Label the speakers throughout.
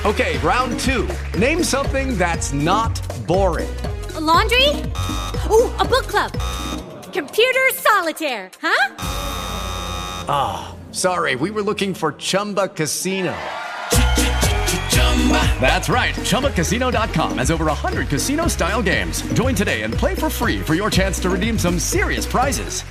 Speaker 1: Okay, round 2. Name something that's not boring.
Speaker 2: A laundry? Ooh, a book club. Computer solitaire, huh?
Speaker 1: Sorry, we were looking for Chumba Casino. That's right. ChumbaCasino.com has over 100 casino-style games. Join today and play for free for your chance to redeem some serious prizes.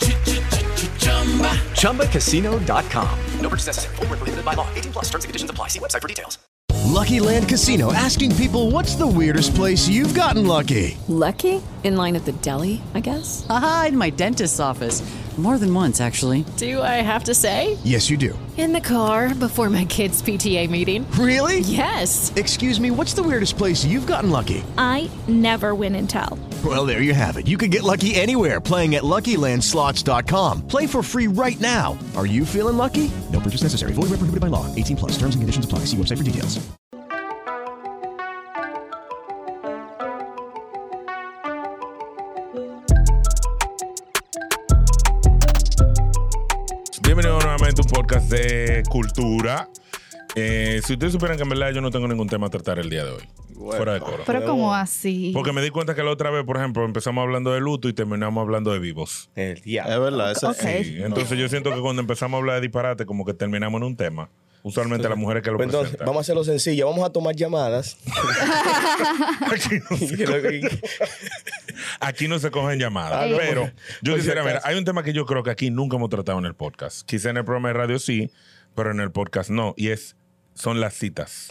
Speaker 1: ChumbaCasino.com. No purchase necessary. Void where prohibited by law. 18 plus. Terms and conditions apply. See website for details.
Speaker 3: Lucky Land Casino, asking people, what's the weirdest place you've gotten lucky?
Speaker 4: Lucky? In line at the deli, I guess?
Speaker 5: Aha, in my dentist's office. More than once, actually.
Speaker 4: Do I have to say?
Speaker 3: Yes, you do.
Speaker 4: In the car before my kids' PTA meeting.
Speaker 3: Really?
Speaker 4: Yes.
Speaker 3: Excuse me, what's the weirdest place you've gotten lucky?
Speaker 6: I never win and tell.
Speaker 3: Well, there you have it. You can get lucky anywhere, playing at LuckyLandSlots.com. Play for free right now. Are you feeling lucky? No purchase necessary. Void where prohibited by law. 18 plus. Terms and conditions apply. See website for details.
Speaker 7: Bienvenido nuevamente a un podcast de cultura. Si ustedes supieran que en verdad yo no tengo ningún tema a tratar el día de hoy. Fuera de coro.
Speaker 8: Pero ¿cómo así?
Speaker 7: Porque me di cuenta que la otra vez, por ejemplo, empezamos hablando de luto y terminamos hablando de vivos.
Speaker 9: El diablo. Es verdad. Eso
Speaker 7: Sí, entonces yo siento que cuando empezamos a hablar de disparate, como que terminamos en un tema. Usualmente las mujeres que lo
Speaker 9: Pues entonces,
Speaker 7: presentan.
Speaker 9: vamos a hacerlo sencillo. Vamos a tomar llamadas.
Speaker 7: Aquí no se cogen llamadas. Pero yo quisiera ver, hay un tema que yo creo que aquí nunca hemos tratado en el podcast. Quizá en el programa de radio sí, pero en el podcast no. Y son las citas.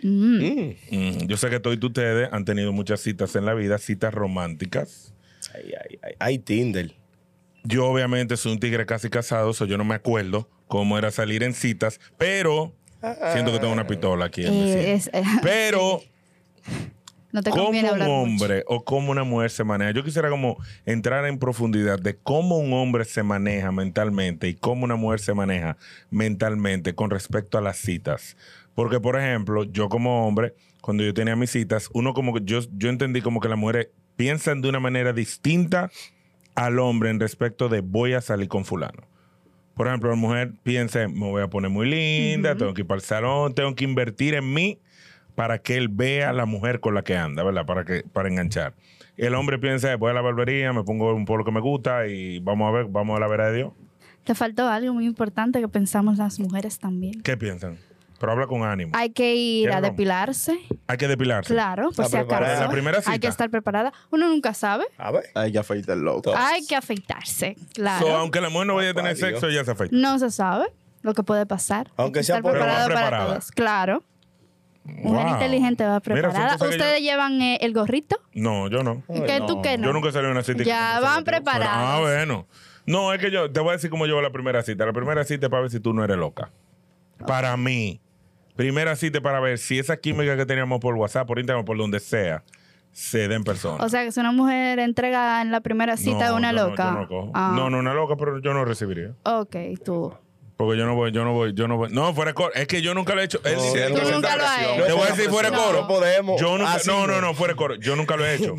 Speaker 7: Yo sé que todos ustedes han tenido muchas citas en la vida, citas románticas.
Speaker 9: Hay Tinder.
Speaker 7: Yo obviamente soy un tigre casi casado, so yo no me acuerdo cómo era salir en citas, pero siento que tengo una pistola aquí en mi sitio. Pero
Speaker 8: no te
Speaker 7: cómo
Speaker 8: conviene
Speaker 7: un
Speaker 8: hablar
Speaker 7: hombre o cómo una mujer se maneja. Yo quisiera como entrar en profundidad de cómo un hombre se maneja mentalmente y cómo una mujer se maneja mentalmente con respecto a las citas. Porque, por ejemplo, yo como hombre, cuando yo tenía mis citas, uno como que yo entendí como que las mujeres piensan de una manera distinta al hombre en respecto de voy a salir con fulano. Por ejemplo, la mujer piensa, me voy a poner muy linda, tengo que ir para el salón, tengo que invertir en mí para que él vea a la mujer con la que anda, ¿verdad? Para enganchar. El hombre piensa, voy a la barbería, me pongo un polo que me gusta y vamos a la vera de Dios.
Speaker 8: Te faltó algo muy importante que pensamos las mujeres también.
Speaker 7: ¿Qué piensan? Pero habla con ánimo.
Speaker 8: Hay que ir a depilarse.
Speaker 7: Hay que depilarse.
Speaker 8: Claro, por si acaso.
Speaker 7: En la primera cita.
Speaker 8: Hay que estar preparada. Uno nunca sabe.
Speaker 9: A ver.
Speaker 10: Hay que afeitar el loco.
Speaker 8: Hay que afeitarse, claro.
Speaker 7: So, aunque la mujer no vaya a tener sexo, ella se afeita.
Speaker 8: No se sabe lo que puede pasar.
Speaker 9: Aunque
Speaker 8: Hay que
Speaker 9: sea
Speaker 8: estar
Speaker 9: por
Speaker 8: preparado para
Speaker 7: preparada.
Speaker 8: todos. Claro. Mujer
Speaker 7: Wow.
Speaker 8: inteligente va
Speaker 7: Mira,
Speaker 8: preparada.
Speaker 7: son cosas que
Speaker 8: ¿Ustedes llevan el gorrito?
Speaker 7: No, yo no.
Speaker 8: ¿Que tú qué no?
Speaker 7: Yo nunca salí a una cita.
Speaker 8: Ya van preparados.
Speaker 7: Bueno. No, es que yo te voy a decir cómo llevo la primera cita. La primera cita es para ver si tú no eres loca. Para mí. Primera cita es para ver si esa química que teníamos por WhatsApp, por Instagram, por donde sea, se da en persona.
Speaker 8: O sea, que si una mujer entrega en la primera cita a una
Speaker 7: yo
Speaker 8: loca.
Speaker 7: No, yo no cojo.
Speaker 8: Ah.
Speaker 7: No, una loca, pero yo no recibiría.
Speaker 8: Ok, tú.
Speaker 7: Porque yo no voy. No, fuera de coro. Es que yo nunca lo he hecho. Él sí,
Speaker 8: Tú nunca lo has hecho.
Speaker 7: te voy a decir fuera de coro.
Speaker 9: No podemos.
Speaker 7: Yo nunca,
Speaker 9: Así
Speaker 7: no, fuera de coro. Yo nunca lo he hecho.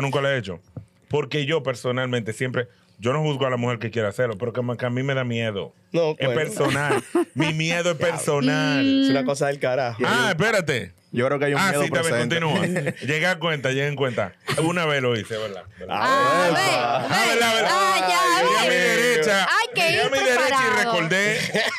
Speaker 7: Porque yo personalmente siempre, yo no juzgo a la mujer que quiera hacerlo, pero que a mí me da miedo.
Speaker 9: No,
Speaker 7: es
Speaker 9: bueno.
Speaker 7: personal. Mi miedo es personal.
Speaker 9: Es una cosa del carajo.
Speaker 7: Espérate.
Speaker 10: Yo creo que hay un miedo
Speaker 7: Sí, está bien,
Speaker 10: presente.
Speaker 7: continúa. Llega en cuenta. Una vez lo hice, ¿verdad?
Speaker 8: ¿Verdad?
Speaker 7: Llegué a mi derecha.
Speaker 8: Hay que
Speaker 7: Llegué
Speaker 8: ir
Speaker 7: a mi derecha y
Speaker 8: preparado.
Speaker 7: recordé.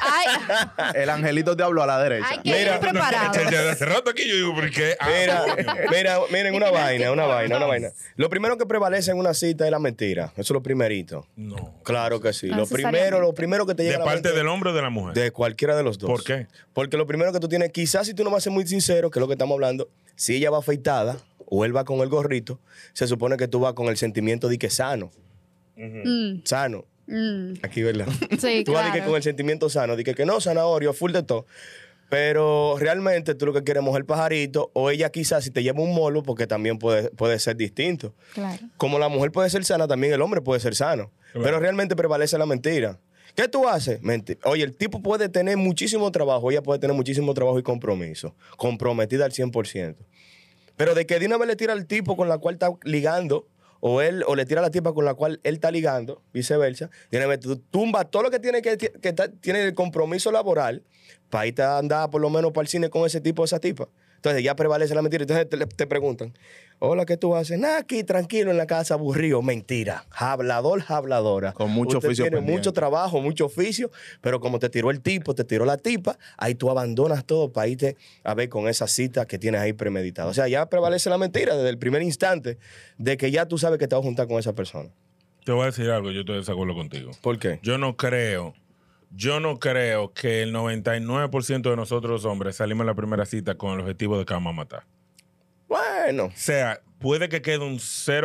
Speaker 8: Ay,
Speaker 10: El angelito te habló a la derecha.
Speaker 8: hay que ir preparado.
Speaker 7: Desde hace rato aquí yo digo, ¿por qué?
Speaker 9: Miren, una vaina. Lo primero que prevalece en una cita es la mentira. Eso es lo primerito.
Speaker 7: No.
Speaker 9: Claro que sí.
Speaker 8: No
Speaker 9: Lo
Speaker 8: necesariamente.
Speaker 9: primero que te llega
Speaker 7: ¿De
Speaker 9: a la
Speaker 7: parte
Speaker 9: mente
Speaker 7: del hombre o de la mujer?
Speaker 9: de cualquiera de los dos.
Speaker 7: ¿Por qué?
Speaker 9: Porque lo primero que tú tienes, quizás si tú no vas a ser muy sincero, que es lo que estamos hablando, si ella va afeitada o él va con el gorrito, se supone que tú vas con el sentimiento de que sano. Sano. Aquí, ¿verdad?
Speaker 8: Sí,
Speaker 9: Tú vas de que
Speaker 8: claro.
Speaker 9: con el sentimiento sano, de que no, zanahorio, full de todo. Pero realmente tú lo que quieres es mojar el pajarito, o ella quizás si te lleva un molo, porque también puede ser distinto.
Speaker 8: Claro.
Speaker 9: Como la mujer puede ser sana, también el hombre puede ser sano.
Speaker 7: Claro.
Speaker 9: Pero realmente prevalece la mentira. ¿Qué tú haces? Oye, el tipo puede tener muchísimo trabajo, ella puede tener muchísimo trabajo y compromiso. Comprometida al 100%. Pero de que de una vez le tira al tipo con la cual está ligando, o le tira a la tipa con la cual él está ligando, viceversa, de una vez tú tumba todo lo que tiene tiene el compromiso laboral para irte a andar por lo menos para el cine con ese tipo o esa tipa. Entonces ya prevalece la mentira. Entonces te preguntan, hola, ¿qué tú haces? Nada, aquí tranquilo en la casa, aburrido. Mentira. Hablador, habladora.
Speaker 10: Con mucho
Speaker 9: Usted
Speaker 10: oficio
Speaker 9: tiene
Speaker 10: pendiente.
Speaker 9: mucho trabajo, mucho oficio, pero como te tiró el tipo, te tiró la tipa, ahí tú abandonas todo para irte a ver con esa cita que tienes ahí premeditada. O sea, ya prevalece la mentira desde el primer instante de que ya tú sabes que te vas a juntar con esa persona.
Speaker 7: Te voy a decir algo, yo estoy de desacuerdo contigo.
Speaker 9: ¿Por qué?
Speaker 7: Yo no creo que el 99% de nosotros los hombres salimos en la primera cita con el objetivo de que vamos a matar.
Speaker 9: Bueno.
Speaker 7: O sea, puede que quede un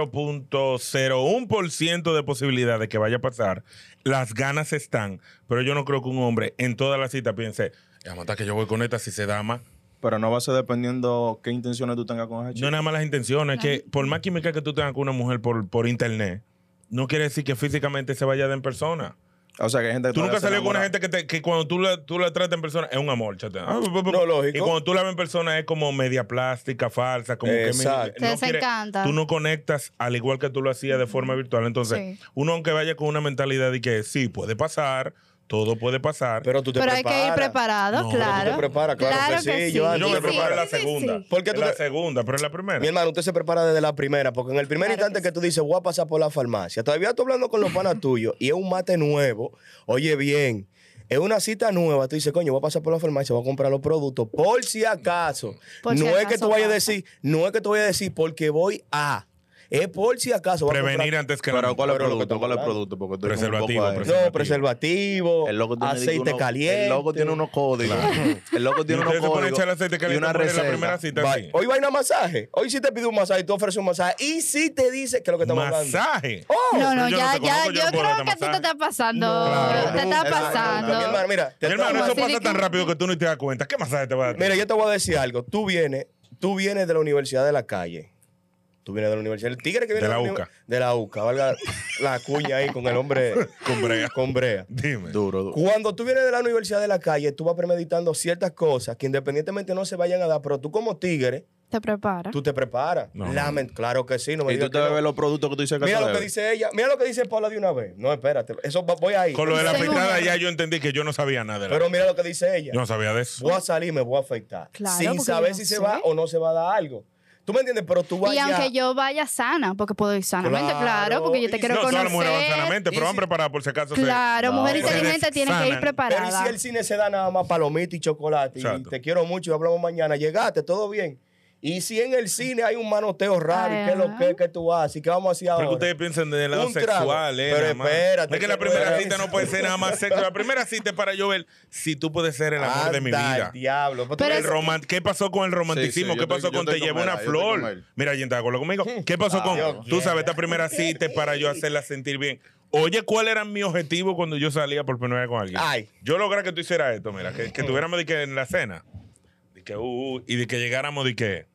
Speaker 7: 0.01% de posibilidad de que vaya a pasar. Las ganas están, pero yo no creo que un hombre en toda la cita piense, a matar que yo voy con esta si se da más.
Speaker 10: Pero no va a ser dependiendo qué intenciones tú tengas con esa chica.
Speaker 7: No nada más las intenciones, que por más química que tú tengas con una mujer por internet, no quiere decir que físicamente se vaya a dar en persona.
Speaker 10: O sea, que hay gente que
Speaker 7: Tú nunca
Speaker 10: todavía
Speaker 7: salió
Speaker 10: se
Speaker 7: con una
Speaker 10: enamora.
Speaker 7: gente que cuando tú la tratas en persona es un amor, chate.
Speaker 9: No, lógico.
Speaker 7: Y cuando tú la ves en persona es como media plástica, falsa, como
Speaker 9: Exacto.
Speaker 8: Se desencanta.
Speaker 7: tú no conectas al igual que tú lo hacías de forma virtual. Entonces,
Speaker 8: Sí.
Speaker 7: uno aunque vaya con una mentalidad de que sí, puede pasar, todo puede pasar.
Speaker 9: Pero tú te
Speaker 8: Pero
Speaker 9: preparas.
Speaker 8: hay que ir preparado,
Speaker 7: No,
Speaker 8: claro.
Speaker 9: tú te preparas, claro que sí,
Speaker 7: yo me
Speaker 8: Sí,
Speaker 7: preparo en la
Speaker 8: sí,
Speaker 7: segunda.
Speaker 8: sí.
Speaker 9: Porque
Speaker 7: En
Speaker 9: tú
Speaker 7: la
Speaker 9: te-
Speaker 7: segunda, pero en la primera.
Speaker 9: Mi hermano, usted se prepara desde la primera, porque en el primer
Speaker 8: Claro
Speaker 9: instante
Speaker 8: que
Speaker 9: que tú dices, voy a pasar por la farmacia, todavía estoy hablando con los panas tuyos y es un mate nuevo, oye bien, es una cita nueva, tú dices, coño, voy a pasar por la farmacia, voy a comprar los productos, por si acaso.
Speaker 8: Por si
Speaker 9: no es que
Speaker 8: acaso
Speaker 9: tú vayas a
Speaker 8: pasa.
Speaker 9: decir, no es que tú vayas a decir porque voy a, es por si acaso. voy a
Speaker 7: Prevenir
Speaker 9: comprar-
Speaker 7: antes que
Speaker 10: Pero
Speaker 7: la
Speaker 10: ¿cuál es el
Speaker 9: Pero lo que
Speaker 10: producto? ¿Cuál es el
Speaker 9: estamos
Speaker 10: producto? Porque tú eres un
Speaker 7: Preservativo,
Speaker 10: poco ahí.
Speaker 7: preservativo.
Speaker 9: No, preservativo,
Speaker 10: El loco tiene
Speaker 9: aceite caliente.
Speaker 10: El loco tiene unos códigos. El loco tiene
Speaker 7: ¿Y
Speaker 10: unos
Speaker 7: ustedes se ponen a
Speaker 10: códigos.
Speaker 7: echar aceite
Speaker 10: Y
Speaker 7: caliente
Speaker 10: una
Speaker 7: a mujer en la
Speaker 10: receta.
Speaker 7: primera cita?
Speaker 9: Va-
Speaker 7: Sí.
Speaker 9: Hoy va a ir a masaje. Hoy sí te pide un masaje, tú ofreces un masaje. Y sí te dice que es lo que estamos hablando.
Speaker 7: Masaje.
Speaker 9: Oh,
Speaker 8: No, no,
Speaker 7: yo
Speaker 8: ya,
Speaker 7: no te
Speaker 8: ya,
Speaker 7: conozco, yo
Speaker 8: yo
Speaker 7: no puedo
Speaker 8: creo
Speaker 7: darte
Speaker 8: que tú te
Speaker 7: masaje.
Speaker 8: estás pasando.
Speaker 9: Claro,
Speaker 8: te estás
Speaker 9: exacto.
Speaker 8: pasando.
Speaker 9: Mi hermano, mira,
Speaker 7: Mi hermano, eso
Speaker 8: así
Speaker 7: pasa
Speaker 8: de
Speaker 7: tan
Speaker 8: que-
Speaker 7: rápido que tú ni te das cuenta. ¿Qué masaje te va a dar?
Speaker 9: mira, yo te voy a decir algo. Tú vienes de la Universidad de la Calle. Tú vienes de la universidad. El tigre que viene
Speaker 7: De la
Speaker 9: uni-
Speaker 7: UCA.
Speaker 9: De la UCA. Valga la cuña ahí con el hombre.
Speaker 7: Con brea.
Speaker 9: Con brea.
Speaker 7: Dime.
Speaker 10: Duro.
Speaker 9: Cuando tú vienes de la Universidad de la Calle, tú vas premeditando ciertas cosas que independientemente no se vayan a dar, pero tú como tigre,
Speaker 8: Te prepara.
Speaker 9: tú te preparas.
Speaker 7: No.
Speaker 9: Claro que sí. No me
Speaker 10: Y
Speaker 9: digas
Speaker 10: tú te
Speaker 9: que no.
Speaker 10: bebes los productos que tú dices que
Speaker 9: Mira
Speaker 10: tú
Speaker 9: lo que
Speaker 10: debes.
Speaker 9: dice ella. Mira lo que dice Paula de una vez. No, espérate. Eso voy ahí.
Speaker 7: Con lo de la
Speaker 8: Sí,
Speaker 7: afeitada
Speaker 8: mujer.
Speaker 7: ya yo entendí que yo no sabía nada de la...
Speaker 9: Pero mira lo que dice ella.
Speaker 7: Yo no sabía de eso.
Speaker 9: Voy a salir y me voy a afeitar.
Speaker 8: Claro,
Speaker 9: sin
Speaker 8: porque
Speaker 9: saber
Speaker 8: yo
Speaker 9: si
Speaker 8: no
Speaker 9: se
Speaker 8: sé.
Speaker 9: va o no se va a dar algo. ¿Tú me entiendes? Pero tú
Speaker 8: Y
Speaker 9: vayas...
Speaker 8: aunque yo vaya sana, porque puedo ir sanamente,
Speaker 9: Claro.
Speaker 8: claro, porque yo te
Speaker 9: Y
Speaker 8: quiero
Speaker 7: No, todas las mujeres van
Speaker 8: conocer.
Speaker 7: sanamente, pero
Speaker 9: Y
Speaker 7: van
Speaker 9: si-
Speaker 7: preparadas por si acaso. se-
Speaker 8: Claro, mujer
Speaker 10: No,
Speaker 8: inteligente tiene que ir
Speaker 7: sanan.
Speaker 9: Pero ¿y
Speaker 8: preparada.
Speaker 9: si el cine se da nada más palomita y chocolate? Y
Speaker 7: Exacto.
Speaker 9: te quiero mucho y hablamos mañana. Llegaste, todo bien. Y si en el cine hay un manoteo raro, ¿y qué es lo que tú haces? ¿Y qué vamos a hacer ahora?
Speaker 7: Porque ustedes piensan del lado
Speaker 9: Un trago.
Speaker 7: sexual,
Speaker 9: Pero
Speaker 7: nada más.
Speaker 9: espérate,
Speaker 7: Es que la
Speaker 9: que
Speaker 7: primera
Speaker 9: no es
Speaker 7: cita no puede ser nada más sexo. La primera cita es para yo ver si tú puedes ser el amor de mi
Speaker 9: Anda,
Speaker 7: vida.
Speaker 9: el diablo. Pues tú
Speaker 8: Pero
Speaker 9: ves-
Speaker 7: ¿Qué pasó con el romanticismo?
Speaker 10: Sí, sí,
Speaker 7: ¿Qué pasó
Speaker 10: yo
Speaker 7: con
Speaker 10: estoy
Speaker 7: te llevo
Speaker 10: con
Speaker 7: una
Speaker 10: él, yo estoy con
Speaker 7: flor?
Speaker 10: él.
Speaker 7: Mira, ¿alguien está de acuerdo conmigo? ¿Qué pasó con,
Speaker 9: Dios
Speaker 7: tú sabes,
Speaker 9: quiera.
Speaker 7: esta primera cita es para yo hacerla sentir bien? Oye, ¿cuál era mi objetivo cuando yo salía por primera vez con alguien?
Speaker 9: Ay.
Speaker 7: Yo logré que tú hicieras esto, mira, que tuviéramos de que en la cena, de que, y de que llegáramos de que,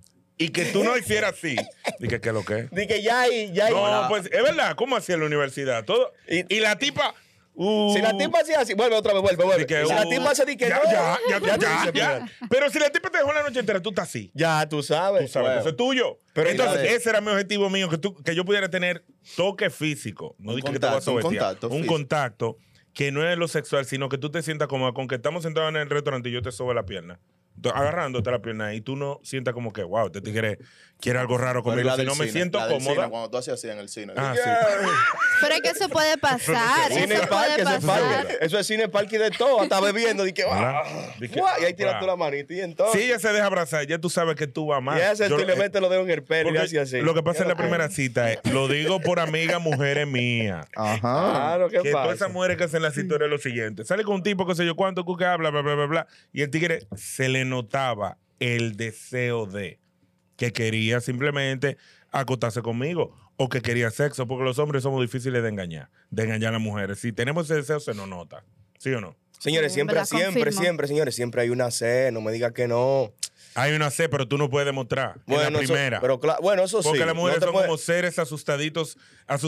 Speaker 7: y que tú no hicieras así, de que, ¿qué es lo que es?
Speaker 9: Di que ya hay...
Speaker 7: No, pues es verdad, ¿cómo hacía en la universidad? Todo. Y la tipa.
Speaker 9: Si la tipa hacía así, vuelve otra vez, vuelve.
Speaker 7: de que,
Speaker 9: Si la tipa hace di que
Speaker 7: ya,
Speaker 9: no...
Speaker 7: ya,
Speaker 9: tú dices,
Speaker 7: ya. Pero si la tipa te dejó la noche entera, tú estás así.
Speaker 9: Ya, tú sabes.
Speaker 7: Tú sabes, eso es tuyo.
Speaker 9: Pero
Speaker 7: Entonces,
Speaker 9: ya-
Speaker 7: ese era mi objetivo mío, que yo pudiera tener toque físico. No
Speaker 10: Un
Speaker 7: dije que te voy a
Speaker 10: contacto, un
Speaker 7: sobetear.
Speaker 10: contacto
Speaker 7: Un
Speaker 10: físico.
Speaker 7: contacto que no es lo sexual, sino que tú te sientas cómoda con que estamos sentados en el restaurante y yo te sobe la pierna. Agarrándote la pierna y tú no sientas como que, wow, este tigre quiere algo raro
Speaker 10: Pero
Speaker 7: conmigo.
Speaker 10: la
Speaker 7: Si
Speaker 10: del
Speaker 7: no me
Speaker 10: cine,
Speaker 7: siento
Speaker 10: la del cine,
Speaker 7: cómoda.
Speaker 10: cuando tú hacías así en el cine.
Speaker 7: Ah,
Speaker 10: Sí.
Speaker 7: sí.
Speaker 8: Pero es que eso puede pasar.
Speaker 9: Cine
Speaker 8: Eso
Speaker 9: parque,
Speaker 8: puede
Speaker 9: eso es
Speaker 8: pasar.
Speaker 9: parque. Eso es cine parque y de todo. Hasta bebiendo. Di que,
Speaker 7: Ajá.
Speaker 9: ah,
Speaker 7: Di que,
Speaker 9: guau, y ahí tiras
Speaker 7: guau.
Speaker 9: tú la manita. Y entonces...
Speaker 7: Si ella se deja abrazar, ya tú sabes que tú vas más.
Speaker 9: Y ese
Speaker 7: Yo-
Speaker 9: tú le metes los dedos en el pelo y
Speaker 7: porque
Speaker 9: así así.
Speaker 7: Lo que pasa en la
Speaker 9: ¿Qué
Speaker 7: primera cita es, lo digo por amigas mujeres mías.
Speaker 10: Ajá.
Speaker 9: Claro, ¿qué
Speaker 7: Que todas
Speaker 9: pasa?
Speaker 7: esas mujeres que hacen la historia es lo siguiente. Sale con un tipo, qué sé yo, cuánto cuca habla, bla, bla, bla, bla. Y el tigre se le notaba el deseo de que quería simplemente acostarse conmigo o que quería sexo, porque los hombres somos difíciles de engañar a las mujeres. Si tenemos ese deseo, se nos nota. ¿Sí o no?
Speaker 9: Señores,
Speaker 8: Sí, en verdad, confirmo.
Speaker 9: señores, siempre hay una C. No me digas que no.
Speaker 7: Hay una C, pero tú no puedes demostrar en la
Speaker 9: Eso-
Speaker 7: primera.
Speaker 9: pero bueno, eso sí.
Speaker 7: Porque las mujeres
Speaker 9: no te
Speaker 7: son
Speaker 9: puede-
Speaker 7: como seres asustaditos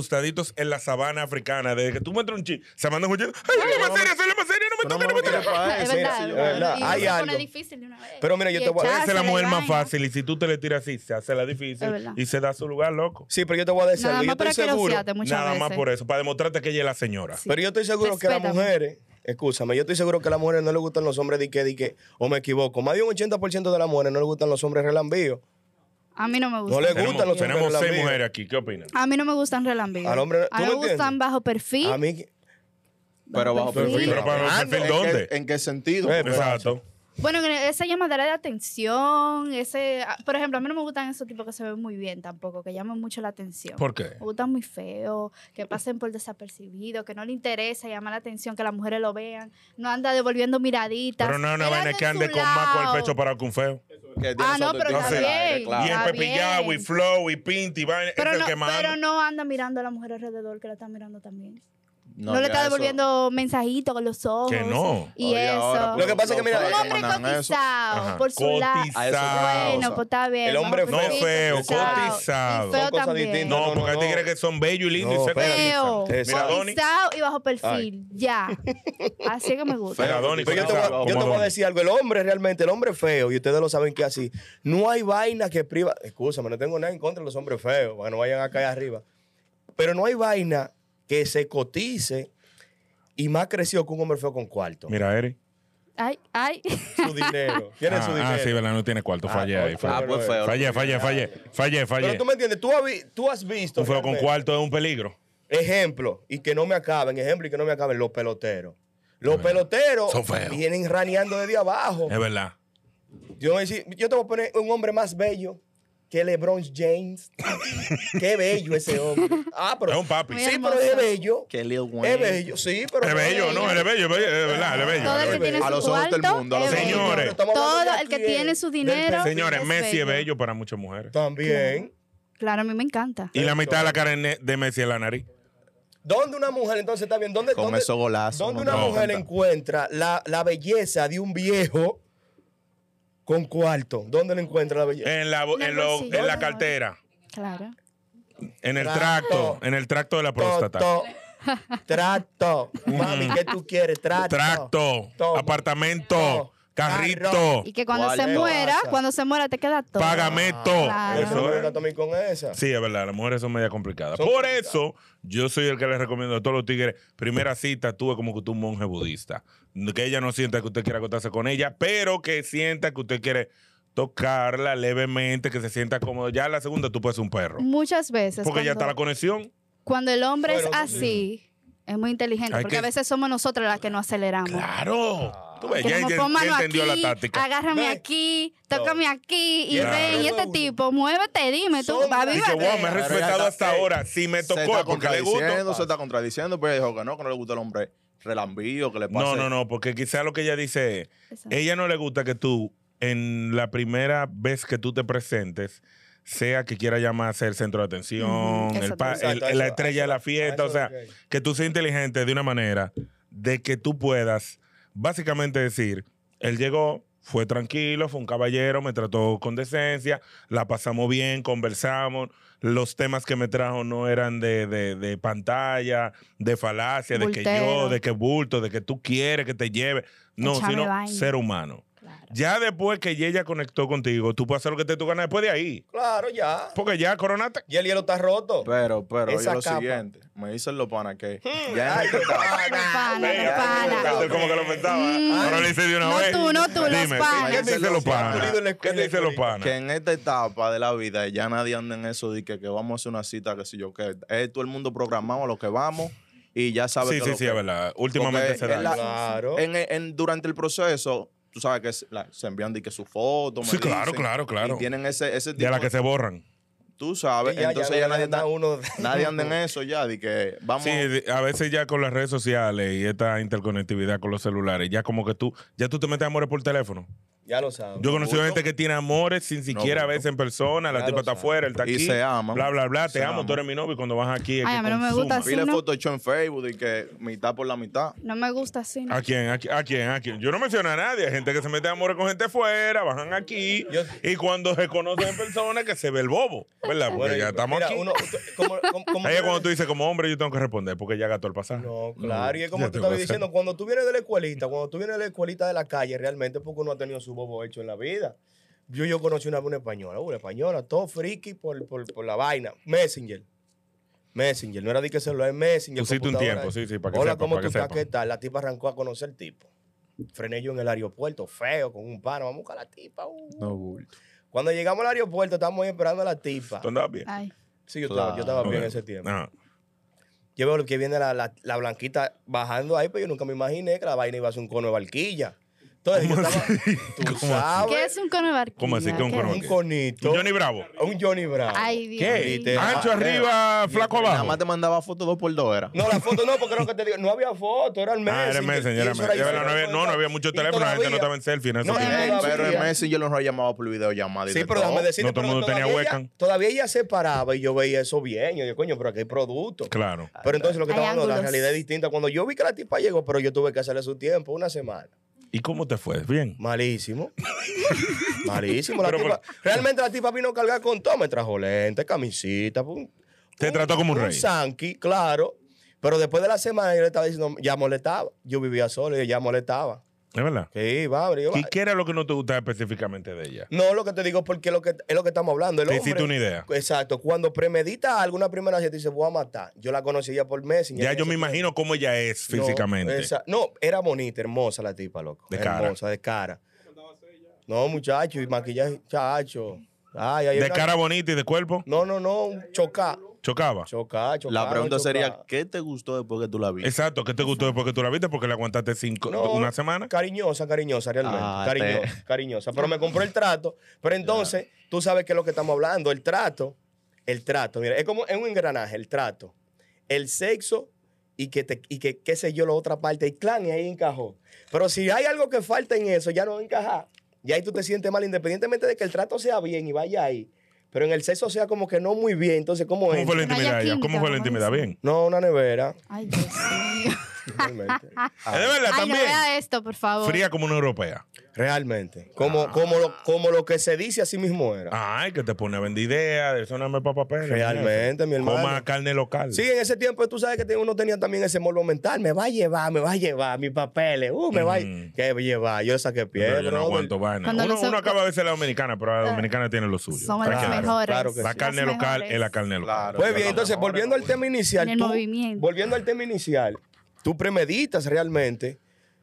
Speaker 7: en la sabana africana. Desde que tú muestras un chi, se mandan huyendo. ¡Ay, es más seria, es más seria! ¡No me toques, no me toques!
Speaker 8: Es verdad.
Speaker 9: es verdad.
Speaker 8: Y
Speaker 9: Hay
Speaker 8: se
Speaker 9: algo.
Speaker 8: pone difícil de una vez.
Speaker 9: Pero mira, yo
Speaker 8: Y
Speaker 9: te voy a
Speaker 8: echarse
Speaker 7: Esa es la mujer
Speaker 8: de
Speaker 7: más
Speaker 8: vaina.
Speaker 7: fácil. Y si tú te le tiras así, se hace la
Speaker 8: Es
Speaker 7: difícil
Speaker 8: verdad.
Speaker 7: y se da su lugar, loco.
Speaker 9: Sí, pero yo te voy a decir
Speaker 8: Nada
Speaker 9: algo. Yo
Speaker 8: más para
Speaker 9: estoy
Speaker 8: que
Speaker 9: seguro.
Speaker 8: muchas
Speaker 7: Nada
Speaker 8: veces.
Speaker 7: más por eso, para demostrarte que ella es la señora.
Speaker 8: Sí.
Speaker 9: Pero yo estoy seguro que las
Speaker 8: Respétame.
Speaker 9: mujeres escúchame, yo estoy seguro que a las mujeres no les gustan los hombres de que, o me equivoco, más de un 80% de las mujeres no les gustan los hombres relambíos.
Speaker 8: A mí no me
Speaker 9: No
Speaker 8: gustan.
Speaker 9: les gustan los hombres
Speaker 7: Tenemos 6
Speaker 9: relambíos.
Speaker 7: mujeres aquí. ¿Qué opinan?
Speaker 8: A mí no me gustan relambíos.
Speaker 9: Al hombre-
Speaker 8: A
Speaker 9: ¿tú
Speaker 8: mí
Speaker 9: me
Speaker 8: me gustan
Speaker 9: entiendes?
Speaker 8: bajo perfil.
Speaker 9: A mí,
Speaker 10: Pero bajo perfil.
Speaker 7: Pero bajo perfil,
Speaker 10: ¿En
Speaker 7: ¿dónde?
Speaker 10: ¿En qué sentido?
Speaker 7: Exacto.
Speaker 8: Bueno, esa llamadera de atención, por ejemplo, a mí no me gustan esos tipos que se ven muy bien tampoco, que llaman mucho la atención.
Speaker 7: ¿Por qué?
Speaker 8: Me gustan muy feos, que pasen por desapercibidos, que no le interesa llamar la atención, que las mujeres lo vean, no anda devolviendo miraditas.
Speaker 7: Pero no es una
Speaker 8: Él
Speaker 7: vaina
Speaker 8: anda
Speaker 7: que
Speaker 8: en
Speaker 7: ande
Speaker 8: su
Speaker 7: con más con el
Speaker 8: lado.
Speaker 7: pecho parado que un feo.
Speaker 10: Que tiene
Speaker 8: Ah,
Speaker 10: su
Speaker 8: no, pero
Speaker 10: autoestima
Speaker 8: está
Speaker 10: en el aire,
Speaker 8: bien.
Speaker 10: claro.
Speaker 7: Y
Speaker 8: Está
Speaker 7: empepillado,
Speaker 8: bien.
Speaker 7: y flow, y pinta, y vaina.
Speaker 8: Pero
Speaker 7: es el
Speaker 8: no,
Speaker 7: que manda.
Speaker 8: pero no anda mirando a la mujer alrededor, que la está mirando también. No,
Speaker 10: ya
Speaker 8: le está
Speaker 10: eso-
Speaker 8: devolviendo mensajitos con los ojos.
Speaker 7: Que no.
Speaker 8: Y
Speaker 10: Oye,
Speaker 8: eso.
Speaker 10: ahora,
Speaker 9: Lo que pasa es que, mira,
Speaker 8: Un hombre
Speaker 10: mandan eso.
Speaker 8: cotizado
Speaker 7: Ajá.
Speaker 8: por su lado.
Speaker 7: Cotizado.
Speaker 8: Bueno, pues está bien.
Speaker 9: El hombre
Speaker 8: bajo
Speaker 7: No
Speaker 8: perfil,
Speaker 7: feo,
Speaker 8: cotizado.
Speaker 7: cotizado.
Speaker 8: Y feo
Speaker 9: Son cosas
Speaker 8: también.
Speaker 9: distintas.
Speaker 7: No, porque hay tigres que son bellos y lindos
Speaker 9: No,
Speaker 7: y se
Speaker 9: espérate.
Speaker 8: Feo,
Speaker 7: Mira, Donny.
Speaker 8: cotizado y bajo perfil. Ya. Así es que me gusta.
Speaker 7: Mira, Donny,
Speaker 9: Pero yo te
Speaker 7: cotizado,
Speaker 9: voy, yo te
Speaker 7: como
Speaker 9: voy a
Speaker 7: Donny.
Speaker 9: decir algo. El hombre realmente, el hombre feo, y ustedes lo saben que así, no hay vaina que priva. Escúchame, no tengo nada en contra de los hombres feos, para que no vayan a caer arriba. Pero no hay vaina que se cotice y más creció que un hombre feo con cuarto.
Speaker 7: Mira, Eri.
Speaker 8: Ay, ay.
Speaker 9: Su dinero. Tiene su dinero.
Speaker 7: Sí, verdad, no tiene cuarto. Fallé ahí.
Speaker 10: pues feo.
Speaker 9: Pero tú me entiendes, tú has visto.
Speaker 7: Un feo con
Speaker 9: realmente,
Speaker 7: cuarto es un peligro.
Speaker 9: Ejemplo, y que no me acaben, los peloteros. Los peloteros
Speaker 7: Son feos.
Speaker 9: vienen raneando desde abajo.
Speaker 7: Es verdad.
Speaker 9: Yo voy a decir, yo te voy a poner un hombre más bello que LeBron James. Qué bello ese hombre. Ah, pero
Speaker 7: Es un papi.
Speaker 8: Muy
Speaker 9: sí,
Speaker 8: hermoso.
Speaker 9: pero es bello.
Speaker 10: Que Lil Wayne.
Speaker 9: Es bello, sí, pero
Speaker 7: Es bello, no, él es bello, es verdad, él es bello.
Speaker 8: Todo el que tiene
Speaker 10: A
Speaker 8: su
Speaker 10: los ojos del
Speaker 8: cuarto
Speaker 10: mundo, a los
Speaker 8: es
Speaker 10: ojos del
Speaker 8: bello.
Speaker 7: Señores.
Speaker 9: Estamos hablando
Speaker 8: Todo
Speaker 9: de
Speaker 8: el que
Speaker 9: aquí,
Speaker 8: tiene su dinero.
Speaker 7: Señores,
Speaker 8: es
Speaker 7: Messi es bello para muchas mujeres.
Speaker 9: También.
Speaker 8: Claro, a mí me encanta.
Speaker 7: Y la mitad de la cara de Messi es la nariz.
Speaker 9: ¿Dónde una mujer, entonces está bien? ¿Dónde,
Speaker 10: Con
Speaker 9: dónde-
Speaker 10: esos golazos,
Speaker 9: ¿Dónde
Speaker 10: no
Speaker 9: una
Speaker 10: me
Speaker 9: mujer
Speaker 10: encanta.
Speaker 9: encuentra la belleza de un viejo con cuarto? ¿Dónde le encuentra la belleza?
Speaker 7: En la
Speaker 8: bolsillo.
Speaker 7: en la cartera.
Speaker 8: Claro.
Speaker 7: En el
Speaker 9: Tracto.
Speaker 7: tracto de la próstata.
Speaker 9: Trato. Mami, ¿qué tú quieres?
Speaker 7: Tracto,
Speaker 9: Toma.
Speaker 7: apartamento,
Speaker 9: Toma.
Speaker 7: carrito,
Speaker 8: Y que cuando
Speaker 9: ¿Cuál
Speaker 8: se
Speaker 9: es?
Speaker 8: muera,
Speaker 9: Pasa.
Speaker 8: cuando se muera te queda todo.
Speaker 7: pagamento.
Speaker 8: Claro.
Speaker 9: Eso
Speaker 7: Eso
Speaker 9: me
Speaker 7: es.
Speaker 9: gusta también con esa.
Speaker 7: Sí, es verdad, las mujeres son media complicadas.
Speaker 9: Son
Speaker 7: Por
Speaker 9: complicadas.
Speaker 7: eso, yo soy el que les recomiendo a todos los tigres, primera cita, tú es como que tú un monje budista. Que ella no sienta que usted quiere acostarse con ella, pero que sienta que usted quiere tocarla levemente, que se sienta cómodo. Ya la segunda tú puedes ser un perro.
Speaker 8: Muchas veces.
Speaker 7: Porque ya está la
Speaker 8: cuando,
Speaker 7: conexión.
Speaker 8: cuando el hombre
Speaker 9: Bueno,
Speaker 8: es así, es muy inteligente.
Speaker 7: Hay
Speaker 8: Porque
Speaker 7: que-
Speaker 8: a veces somos nosotros las que nos aceleramos.
Speaker 7: Claro. Tú ves,
Speaker 8: Que
Speaker 7: ya,
Speaker 8: como
Speaker 7: ya
Speaker 8: pon mano
Speaker 7: entendió
Speaker 8: aquí,
Speaker 7: la táctica.
Speaker 8: agárrame
Speaker 9: Ven.
Speaker 8: aquí, tócame aquí y
Speaker 9: Claro.
Speaker 8: ven, y este tipo, muévete, dime tú,
Speaker 9: Son-
Speaker 8: papi,
Speaker 7: Y que, wow, me he
Speaker 9: Pero
Speaker 7: respetado
Speaker 10: ya
Speaker 7: hasta
Speaker 10: está-
Speaker 7: ahora. Si me
Speaker 10: Se
Speaker 7: tocó
Speaker 10: está
Speaker 7: es porque le gusto.
Speaker 10: contradiciendo, se está contradiciendo, pero ella dijo que no le gusta el hombre relambío, que le pase.
Speaker 7: No, porque quizás lo que ella dice es,
Speaker 8: Exacto.
Speaker 7: ella no le gusta que tú, en la primera vez que tú te presentes, sea que quiera llamar a ser el centro de atención,
Speaker 8: Ujú,
Speaker 7: el
Speaker 8: exacto.
Speaker 9: Exacto,
Speaker 7: la
Speaker 9: eso-
Speaker 7: estrella de la fiesta,
Speaker 9: eso
Speaker 7: o sea,
Speaker 9: es lo que-
Speaker 7: que tú seas inteligente de una manera de que tú puedas básicamente decir, él llegó, fue tranquilo, fue un caballero, me trató con decencia, la pasamos bien, conversamos, los temas que me trajo no eran de pantalla, de falacia, de que yo,
Speaker 8: Bultero.
Speaker 7: de que bulto, de que tú quieres que te lleve, no,
Speaker 8: Échame
Speaker 7: sino
Speaker 8: vaina.
Speaker 7: ser humano.
Speaker 8: Claro.
Speaker 7: Ya después que ella conectó contigo, tú puedes hacer lo que te tu gana después de ahí.
Speaker 9: Claro, ya.
Speaker 7: Porque ya coronaste.
Speaker 9: Y el hielo está roto.
Speaker 10: Pero,
Speaker 9: Esa
Speaker 10: oye lo
Speaker 9: capa.
Speaker 10: siguiente. Me dicen los panas que ya
Speaker 9: Ay,
Speaker 10: en esta etapa,
Speaker 8: Los panas, los
Speaker 7: Venga,
Speaker 8: panas.
Speaker 7: como que lo pensaba. Ahora le hice de una
Speaker 8: No
Speaker 7: vez.
Speaker 8: tú, no tú, los
Speaker 7: Dime,
Speaker 8: panas.
Speaker 7: ¿qué te dicen los panas?
Speaker 9: Pulido en la
Speaker 7: ¿Qué te
Speaker 9: escuela,
Speaker 7: dicen los
Speaker 9: pulido.
Speaker 7: panas?
Speaker 10: que en esta etapa de la vida ya nadie anda en eso de que vamos a hacer una cita, que si yo, que es todo el mundo programado a lo que vamos y ya sabe
Speaker 7: Sí,
Speaker 10: que
Speaker 7: sí,
Speaker 10: lo
Speaker 7: sí,
Speaker 10: que-
Speaker 7: es verdad. Últimamente
Speaker 10: Porque
Speaker 7: se da.
Speaker 10: es la-
Speaker 7: eso.
Speaker 9: Claro.
Speaker 10: Durante el proceso, tú sabes que se envían de que su foto, me
Speaker 7: Sí, claro,
Speaker 10: dicen,
Speaker 7: claro.
Speaker 10: y tienen ese tipo,
Speaker 7: De la que se borran.
Speaker 10: tú sabes,
Speaker 9: Ya,
Speaker 10: entonces
Speaker 9: ya
Speaker 10: ya nadie
Speaker 9: anda
Speaker 10: anda,
Speaker 9: uno-
Speaker 10: nadie anda en eso ya, de que vamos...
Speaker 7: Sí, a veces ya con las redes sociales y esta interconectividad con los celulares, ya como que tú te metes amores por teléfono.
Speaker 9: Ya lo sabes.
Speaker 7: Yo he conocido
Speaker 10: Mucho.
Speaker 7: gente que tiene amores sin siquiera
Speaker 10: mucho.
Speaker 7: verse en persona, la
Speaker 9: Ya
Speaker 7: tipa
Speaker 9: lo
Speaker 7: está
Speaker 9: sabe.
Speaker 7: afuera, él está
Speaker 10: Y
Speaker 7: aquí.
Speaker 10: se aman.
Speaker 7: Bla, bla, bla, te
Speaker 10: Se
Speaker 7: amo,
Speaker 10: aman.
Speaker 7: tú eres mi novio y cuando vas aquí es
Speaker 8: Ay,
Speaker 7: que
Speaker 8: a mí no me gusta
Speaker 7: consuma.
Speaker 8: así.
Speaker 10: Pile
Speaker 8: no.
Speaker 10: foto hecho en Facebook de que mitad por la mitad.
Speaker 8: No me gusta así. ¿no?
Speaker 7: ¿A quién? ¿A quién? Yo no menciono a nadie. Hay gente que se mete amores con gente fuera, bajan aquí. Y cuando se conocen en persona, que se ve el bobo. ¿Verdad? Porque
Speaker 9: Bueno,
Speaker 7: ya estamos
Speaker 9: mira,
Speaker 7: aquí.
Speaker 9: como
Speaker 7: Ahí es cuando tú dices, como hombre, yo tengo que responder porque ya gastó el pasaje.
Speaker 9: No, claro, y es como
Speaker 7: ya
Speaker 9: tú
Speaker 7: tengo
Speaker 9: estabas
Speaker 7: que hacer.
Speaker 9: diciendo, cuando tú vienes de la escuelita de la calle, realmente es porque uno ha tenido su bobo hecho en la vida. Yo conocí una española, todo friki por la vaina. Messenger. Messenger, no era de que celular, es Messenger.
Speaker 7: Pusiste un
Speaker 9: computadora.
Speaker 7: tiempo, sí, para que
Speaker 9: Hola,
Speaker 7: sepa,
Speaker 9: ¿cómo
Speaker 7: para
Speaker 9: tú
Speaker 7: que
Speaker 9: estás?
Speaker 7: sepa.
Speaker 9: ¿Qué tal? La tipa arrancó a conocer al tipo. Frené yo en el aeropuerto, feo, con un pana. Vamos a buscar a la tipa.
Speaker 10: No, bulto.
Speaker 9: Cuando llegamos al aeropuerto, estábamos ahí esperando a la tipa.
Speaker 7: ¿Tú andabas bien?
Speaker 8: Ay.
Speaker 9: Sí, yo estaba bien
Speaker 7: Ok.
Speaker 9: en ese tiempo.
Speaker 7: Ah.
Speaker 9: Yo veo que viene la blanquita bajando ahí, pero yo nunca me imaginé que la vaina iba a ser un cono de barquilla. Entonces, yo estaba, tú
Speaker 7: ¿Cómo así?
Speaker 9: sabes,
Speaker 8: ¿Qué es un cono de barquilla?
Speaker 7: ¿Cómo así que un
Speaker 8: ¿Qué
Speaker 7: cono?
Speaker 8: es?
Speaker 9: un conito.
Speaker 7: Un Johnny Bravo.
Speaker 9: Un Johnny Bravo.
Speaker 8: Ay, Dios
Speaker 7: ¿Qué?
Speaker 8: mío.
Speaker 7: Ancho arriba, flaco
Speaker 10: Nada
Speaker 7: abajo.
Speaker 10: más te mandaba fotos 2x2, era.
Speaker 9: No, la foto no, porque lo que te digo, no había foto, era el Messenger.
Speaker 7: Era Messenger.
Speaker 9: Y
Speaker 7: Era
Speaker 9: eso
Speaker 7: Messenger.
Speaker 9: era
Speaker 7: No había, no había mucho
Speaker 9: Y
Speaker 7: teléfono, la gente no
Speaker 9: todavía-
Speaker 7: estaba en selfie en esos
Speaker 9: No,
Speaker 7: tiempos.
Speaker 9: todavía-
Speaker 10: Pero en Messenger los llamaba por videollamada. y
Speaker 9: Sí,
Speaker 10: de
Speaker 9: pero
Speaker 10: todo.
Speaker 9: déjame decirte,
Speaker 7: No todo el
Speaker 9: pero
Speaker 7: mundo tenía
Speaker 9: todavía
Speaker 7: webcam.
Speaker 9: Todavía ella se paraba y yo veía eso bien. Yo digo, coño, pero aquí hay producto.
Speaker 7: Claro.
Speaker 9: Pero entonces lo que
Speaker 8: Hay
Speaker 9: estaba hablando, la
Speaker 8: ángulos.
Speaker 9: realidad es distinta. Cuando yo vi que la tipa llegó, pero yo tuve que hacerle su tiempo, una semana.
Speaker 7: ¿Y cómo te fue? Bien.
Speaker 9: Malísimo. Malísimo. La
Speaker 7: Pero
Speaker 9: tipa, realmente la tipa vino a cargar con todo. Me trajo lentes, camisita.
Speaker 7: Te trató como un rey.
Speaker 9: Sanky, claro. Pero después de la semana yo le estaba diciendo, ya molestaba. Yo vivía solo y ya molestaba.
Speaker 7: ¿Es verdad?
Speaker 9: Sí, va, yo,
Speaker 7: ¿Y qué era lo que no te gustaba específicamente de ella?
Speaker 9: No, lo que te digo porque es lo que estamos hablando. El
Speaker 7: Te
Speaker 9: hombre,
Speaker 7: hiciste una idea.
Speaker 9: Exacto. Cuando premedita alguna primera cita y dice, voy a matar. Yo la conocí ya por Messenger.
Speaker 7: Ya
Speaker 9: en
Speaker 7: yo
Speaker 9: ese
Speaker 7: me imagino cómo ella es
Speaker 9: No,
Speaker 7: físicamente.
Speaker 9: No, era bonita, hermosa la tipa, loco.
Speaker 7: De cara.
Speaker 9: Hermosa, de cara. No, muchacho, y maquillaje, chacho. Ay, ay,
Speaker 7: De
Speaker 9: una-
Speaker 7: cara bonita y de cuerpo,
Speaker 9: No, chocar.
Speaker 7: chocaba.
Speaker 9: Chocar.
Speaker 10: La pregunta
Speaker 9: chocar.
Speaker 10: sería, ¿qué te gustó después que tú la viste?
Speaker 7: Exacto, ¿qué te gustó después que tú la viste? Porque la aguantaste
Speaker 9: No,
Speaker 7: una semana.
Speaker 9: Cariñosa, realmente.
Speaker 10: Ah,
Speaker 9: Cariñosa. Pero me compró el trato. Pero entonces, tú sabes qué es lo que estamos hablando. El trato, mira, es como un engranaje, el trato. El sexo y que qué sé yo, la otra parte. Y clan, y ahí encajó. Pero si hay algo que falta en eso, ya no va a encajar. Y ahí tú te sientes mal, independientemente de que el trato sea bien y vaya ahí. Pero en el sexo sea como que no muy bien. Entonces, ¿cómo
Speaker 7: ¿Cómo
Speaker 9: es?
Speaker 7: fue la
Speaker 8: No haya
Speaker 7: intimidad ella? ¿Cómo
Speaker 8: química,
Speaker 7: fue la
Speaker 8: como
Speaker 7: intimidad?
Speaker 8: dicen.
Speaker 7: Bien.
Speaker 9: No, una nevera.
Speaker 8: Ay, Dios mío.
Speaker 9: Realmente.
Speaker 7: Es de verdad
Speaker 8: Ay, no
Speaker 7: también.
Speaker 8: vea esto, por favor.
Speaker 7: Fría como una europea.
Speaker 9: Realmente. Como lo que se dice así mismo era.
Speaker 7: Ay, que te pone a vender ideas, eso no es para papel.
Speaker 9: Realmente, mi hermano.
Speaker 7: Coma carne local.
Speaker 9: Sí, en ese tiempo tú sabes que uno tenía también ese morbo mental. Me va a llevar mis papeles. Me va a llevar. Yo saqué pie.
Speaker 7: Pero yo no
Speaker 9: brother.
Speaker 7: aguanto vaina.
Speaker 8: Cuando
Speaker 7: Uno,
Speaker 8: nosotros-
Speaker 7: uno acaba a veces la dominicana, pero la dominicana tiene lo suyo.
Speaker 8: Somos
Speaker 7: Hay
Speaker 8: las
Speaker 7: que darlo.
Speaker 8: mejores.
Speaker 9: claro que
Speaker 7: La
Speaker 9: sí.
Speaker 7: carne
Speaker 8: Las
Speaker 7: local
Speaker 8: mejores.
Speaker 7: es la carne local.
Speaker 10: Claro.
Speaker 9: Pues bien, entonces, volviendo al tema inicial.
Speaker 8: En el movimiento.
Speaker 9: Volviendo al tema inicial, tú premeditas realmente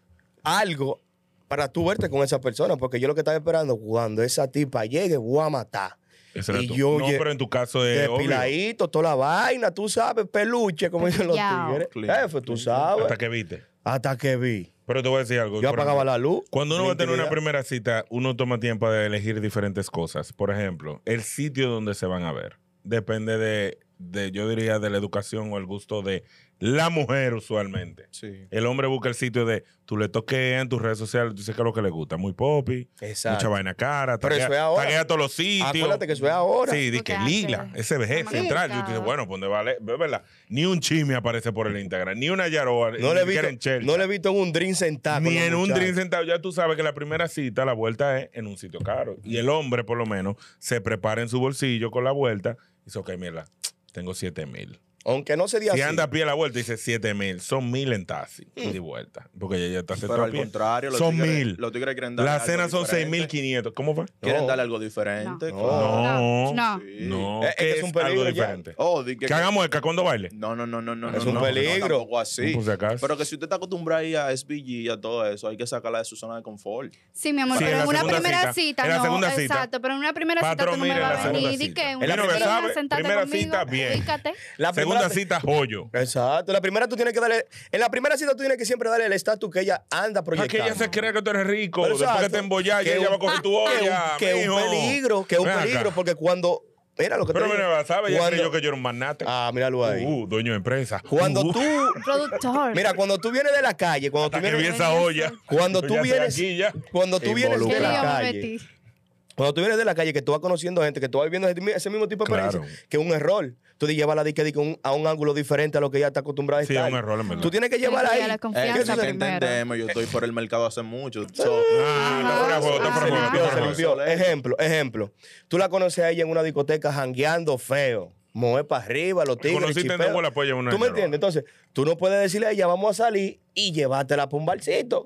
Speaker 9: algo para tú verte con esa persona. Porque yo lo que estaba esperando, cuando esa tipa llegue, voy a matar.
Speaker 7: Ese era
Speaker 9: Y
Speaker 7: tú.
Speaker 9: yo
Speaker 7: No,
Speaker 9: lle-
Speaker 7: pero en tu caso es obvio.
Speaker 9: Depiladito, toda la vaina, tú sabes, peluche, como dicen los
Speaker 8: Yao.
Speaker 9: tigres.
Speaker 10: Clean.
Speaker 9: Jefe, tú sabes.
Speaker 7: Hasta que viste.
Speaker 9: Hasta que vi.
Speaker 7: Pero te voy a decir algo.
Speaker 9: Yo
Speaker 7: por
Speaker 9: apagaba
Speaker 7: ejemplo,
Speaker 9: la luz.
Speaker 7: Cuando uno
Speaker 9: mi
Speaker 7: va a tener una
Speaker 9: intimidad.
Speaker 7: primera cita, uno toma tiempo de elegir diferentes cosas. Por ejemplo, el sitio donde se van a ver. Depende de yo diría, de la educación o el gusto de la mujer usualmente.
Speaker 10: Sí.
Speaker 7: El hombre busca el sitio de, tú le toqueas en tus redes sociales, tú dices que es lo que le gusta, muy poppy,
Speaker 9: Exacto.
Speaker 7: mucha vaina cara,
Speaker 9: Pero eso es ahora.
Speaker 7: taguea todos los sitios.
Speaker 9: Acuérdate que eso es ahora.
Speaker 7: Sí, di
Speaker 8: Porque
Speaker 7: que Lila,
Speaker 8: antes-
Speaker 7: SBG,
Speaker 8: Como
Speaker 7: Central.
Speaker 8: que
Speaker 7: Yo te digo,
Speaker 8: estaba.
Speaker 7: bueno, pues ¿dónde vale? ¿Verdad? Ni un chisme aparece por el Instagram, ni una yaroa,
Speaker 9: No
Speaker 7: ni
Speaker 9: le, he
Speaker 7: siquiera en
Speaker 9: visto,
Speaker 7: Chelsea.
Speaker 9: no le he visto en un drink sentado.
Speaker 7: Ni
Speaker 9: con los
Speaker 7: en un
Speaker 9: muchachos.
Speaker 7: drink sentado. Ya tú sabes que la primera cita, la vuelta es en un sitio caro. Y el hombre, por lo menos, se prepara en su bolsillo con la vuelta y dice, ok, mira, tengo 7,000.
Speaker 9: Aunque no se diga
Speaker 7: Si
Speaker 9: así.
Speaker 7: anda a pie a la vuelta, dice 7,000. Son 1,000 en taxi. Y de vuelta. Porque ella ya está
Speaker 10: Pero al
Speaker 7: a pie.
Speaker 10: contrario, los
Speaker 7: Son
Speaker 10: tigres-
Speaker 7: 1,000.
Speaker 10: los tigres quieren darle
Speaker 7: La
Speaker 10: algo
Speaker 7: cena son
Speaker 10: diferente.
Speaker 7: 6,500. ¿Cómo fue?
Speaker 10: Quieren
Speaker 9: No.
Speaker 10: darle algo diferente.
Speaker 9: No.
Speaker 10: claro.
Speaker 8: No.
Speaker 10: Sí.
Speaker 7: No.
Speaker 9: Es que es un
Speaker 7: algo
Speaker 9: peligro ya.
Speaker 7: diferente.
Speaker 10: Oh, di que
Speaker 7: hagamos esca cuando baile.
Speaker 10: No.
Speaker 9: Es un
Speaker 10: no,
Speaker 9: peligro.
Speaker 10: No, tampoco así.
Speaker 7: No, por si acaso.
Speaker 10: Pero que si usted está acostumbrado ahí a SBG y a todo eso, hay que sacarla de su zona de confort.
Speaker 8: Sí, mi amor,
Speaker 7: Sí,
Speaker 8: pero
Speaker 7: en
Speaker 8: en
Speaker 7: la
Speaker 8: una
Speaker 7: segunda
Speaker 8: primera
Speaker 7: cita.
Speaker 8: cita,
Speaker 7: En la
Speaker 8: no,
Speaker 7: segunda cita.
Speaker 8: exacto, pero en una primera cita
Speaker 7: Patrón,
Speaker 8: tú no me
Speaker 7: mire,
Speaker 8: vas
Speaker 7: la
Speaker 8: a
Speaker 7: segunda
Speaker 8: venir y
Speaker 7: cita.
Speaker 8: que
Speaker 7: El
Speaker 8: una
Speaker 7: niño me
Speaker 8: primera
Speaker 7: sabe,
Speaker 8: sentate
Speaker 7: primera
Speaker 8: conmigo,
Speaker 7: cita, bien.
Speaker 8: ubícate.
Speaker 9: La primera
Speaker 7: Segunda cita, joyo.
Speaker 9: Exacto. La primera tú tienes que darle. En la primera cita tú tienes que siempre darle el estatus que ella anda
Speaker 7: Para que
Speaker 9: proyectando.
Speaker 7: ella se crea que tú eres rico.
Speaker 9: Pero
Speaker 7: Después que
Speaker 9: exacto.
Speaker 7: te embollas,
Speaker 9: Que
Speaker 7: ella
Speaker 9: un-
Speaker 7: va a coger tu olla.
Speaker 9: Que un
Speaker 7: mijo.
Speaker 9: peligro, que un
Speaker 7: Ven acá.
Speaker 9: peligro, porque cuando. Mira lo que
Speaker 7: Pero
Speaker 9: te digo.
Speaker 7: mira, ¿sabes? Ella
Speaker 9: Cuando-
Speaker 7: creyó que yo era un magnate.
Speaker 9: Ah, míralo ahí.
Speaker 7: Dueño de empresa.
Speaker 9: Cuando tú.
Speaker 8: Productor.
Speaker 9: Mira, cuando tú vienes de la calle, cuando tú
Speaker 7: Hasta que vi
Speaker 9: vienes.
Speaker 7: esa olla.
Speaker 9: Cuando tú
Speaker 7: Ya estoy
Speaker 9: vienes.
Speaker 7: aquí ya.
Speaker 9: Cuando tú vienes de
Speaker 8: ¿Qué
Speaker 9: la
Speaker 8: lío me
Speaker 9: calle.
Speaker 8: metí?
Speaker 9: Cuando tú vienes de la calle, que tú vas conociendo gente, que tú vas viviendo ese mismo tipo de
Speaker 7: Claro.
Speaker 9: experiencia, que es un error. Tú llevas la a un ángulo diferente a lo que ella está acostumbrada a
Speaker 7: Sí,
Speaker 9: estar.
Speaker 7: es un error, en verdad.
Speaker 9: Tú tienes que
Speaker 8: Tienes
Speaker 9: llevarla
Speaker 8: que
Speaker 9: ahí.
Speaker 8: darle
Speaker 10: Es
Speaker 8: confianza
Speaker 10: que
Speaker 8: primero.
Speaker 10: entendemos, yo estoy por el mercado hace mucho. So,
Speaker 7: Está fuera de juego, está fuera de
Speaker 9: Se
Speaker 7: juego,
Speaker 9: limpió,
Speaker 7: está
Speaker 9: se
Speaker 7: fuera de juego.
Speaker 9: limpió. Ejemplo. Tú la conoces a ella en una discoteca jangueando feo. Mover para arriba, los tigres.
Speaker 7: Conociste en
Speaker 9: chipeo.
Speaker 7: Domo, la apoya en una
Speaker 9: ¿Tú me
Speaker 7: yaroa.
Speaker 9: entiendes? Entonces, tú no puedes decirle a ella, vamos a salir y llevártela para un barcito.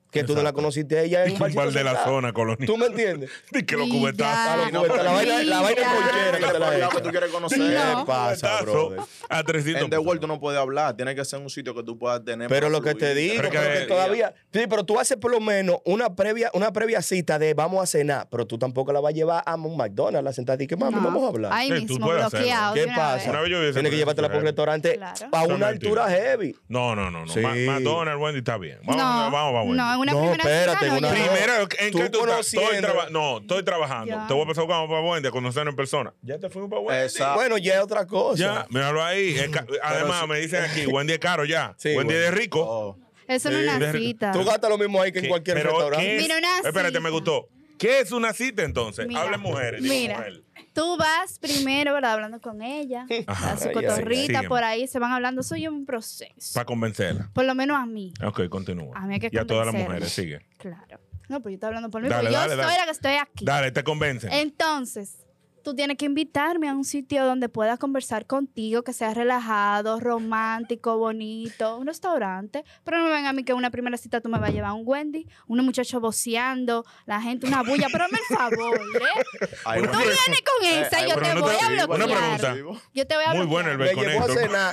Speaker 9: Que tú no la conociste a ella en un
Speaker 7: Un bar de la
Speaker 9: sentada.
Speaker 7: zona colonial.
Speaker 9: ¿Tú me entiendes?
Speaker 7: Y que los
Speaker 8: Y
Speaker 7: cubetazos.
Speaker 8: ya.
Speaker 9: La vaina en ponchera que te la
Speaker 10: Lo
Speaker 9: echa.
Speaker 10: que tú quieres conocer.
Speaker 8: No.
Speaker 9: ¿Qué pasa, brother?
Speaker 7: A 300.
Speaker 10: En The World tú no puedes hablar. Tiene que ser un sitio que tú puedas tener.
Speaker 9: Pero
Speaker 10: para
Speaker 9: lo que te
Speaker 10: fluir.
Speaker 9: digo,
Speaker 7: Pero que-
Speaker 9: pero que todavía. Sí, pero tú haces por lo menos una previa cita de vamos a cenar, pero tú tampoco la vas a llevar a un McDonald's a sentar y que mami,
Speaker 8: No.
Speaker 9: vamos a hablar.
Speaker 8: Ahí
Speaker 7: Sí, tú
Speaker 8: mismo,
Speaker 7: puedes hacerlo.
Speaker 8: bloqueado. de
Speaker 9: ¿Qué
Speaker 8: una
Speaker 9: pasa?
Speaker 7: Una vez yo vi ese
Speaker 9: Tienes que llevártela por un
Speaker 7: proceso.
Speaker 9: restaurante
Speaker 8: Claro.
Speaker 9: a
Speaker 7: Son
Speaker 9: una
Speaker 7: mentiras.
Speaker 9: altura heavy.
Speaker 7: No.
Speaker 9: Sí.
Speaker 7: McDonald's, Wendy está bien.
Speaker 8: No,
Speaker 7: Vamos, Wendy.
Speaker 8: no, en una
Speaker 9: No,
Speaker 8: primera
Speaker 9: espérate,
Speaker 8: cita no.
Speaker 9: una-
Speaker 8: yo-
Speaker 7: Primero, ¿en
Speaker 9: Tú
Speaker 7: qué tú estás?
Speaker 9: conociendo.
Speaker 7: Estoy trabajando.
Speaker 8: Ya.
Speaker 7: Te voy a pasar como para Wendy a conocernos en persona. Ya te fuimos para Wendy.
Speaker 10: Exacto.
Speaker 9: Bueno, ya es otra cosa.
Speaker 7: Ya, míralo ahí. Además, me dicen aquí, Wendy es caro ya.
Speaker 9: Sí,
Speaker 7: Wendy es de
Speaker 9: Wendy.
Speaker 7: rico.
Speaker 10: Oh.
Speaker 8: Eso no es una cita.
Speaker 9: Tú gastas lo mismo ahí que en cualquier
Speaker 7: Pero,
Speaker 9: restaurante.
Speaker 7: ¿qué es?
Speaker 8: Mira, una
Speaker 7: Espérate,
Speaker 8: cita.
Speaker 7: me gustó. ¿Qué es una cita entonces?
Speaker 8: Mira,
Speaker 7: Hablen mujeres. digo
Speaker 8: Mira,
Speaker 7: mujer.
Speaker 8: tú vas primero, ¿verdad? Hablando con ella.
Speaker 7: Ajá.
Speaker 8: Da su
Speaker 9: Ay,
Speaker 8: cotorrita
Speaker 7: ay.
Speaker 8: por ahí, se van hablando. Soy un proceso.
Speaker 7: Para convencerla.
Speaker 8: Por lo menos a mí.
Speaker 7: Ok, continúa.
Speaker 8: A mí hay que
Speaker 7: y a todas las
Speaker 8: convencerla.
Speaker 7: mujeres, sigue.
Speaker 8: Claro. No, pues yo estoy hablando por mí,
Speaker 7: Dale,
Speaker 8: porque yo
Speaker 7: dale,
Speaker 8: soy
Speaker 7: dale.
Speaker 8: la que estoy aquí.
Speaker 7: Dale, te convencen.
Speaker 8: Entonces, tú tienes que invitarme a un sitio donde pueda conversar contigo, que sea relajado, romántico, bonito, un restaurante. Pero no me venga a mí que una primera cita tú me vas a llevar a un Wendy, unos muchachos voceando, la gente, una bulla. Pero hazme el favor, ¿eh?
Speaker 10: Ay,
Speaker 8: Tú
Speaker 10: bueno.
Speaker 8: vienes con esa, yo
Speaker 7: pero
Speaker 8: te
Speaker 7: no
Speaker 8: voy
Speaker 7: te-
Speaker 8: a
Speaker 7: una
Speaker 8: bloquear.
Speaker 7: pregunta.
Speaker 8: Yo te voy a
Speaker 7: Muy
Speaker 8: bloquear.
Speaker 7: bueno el
Speaker 9: Me llevó a
Speaker 7: baconito.
Speaker 9: cenar.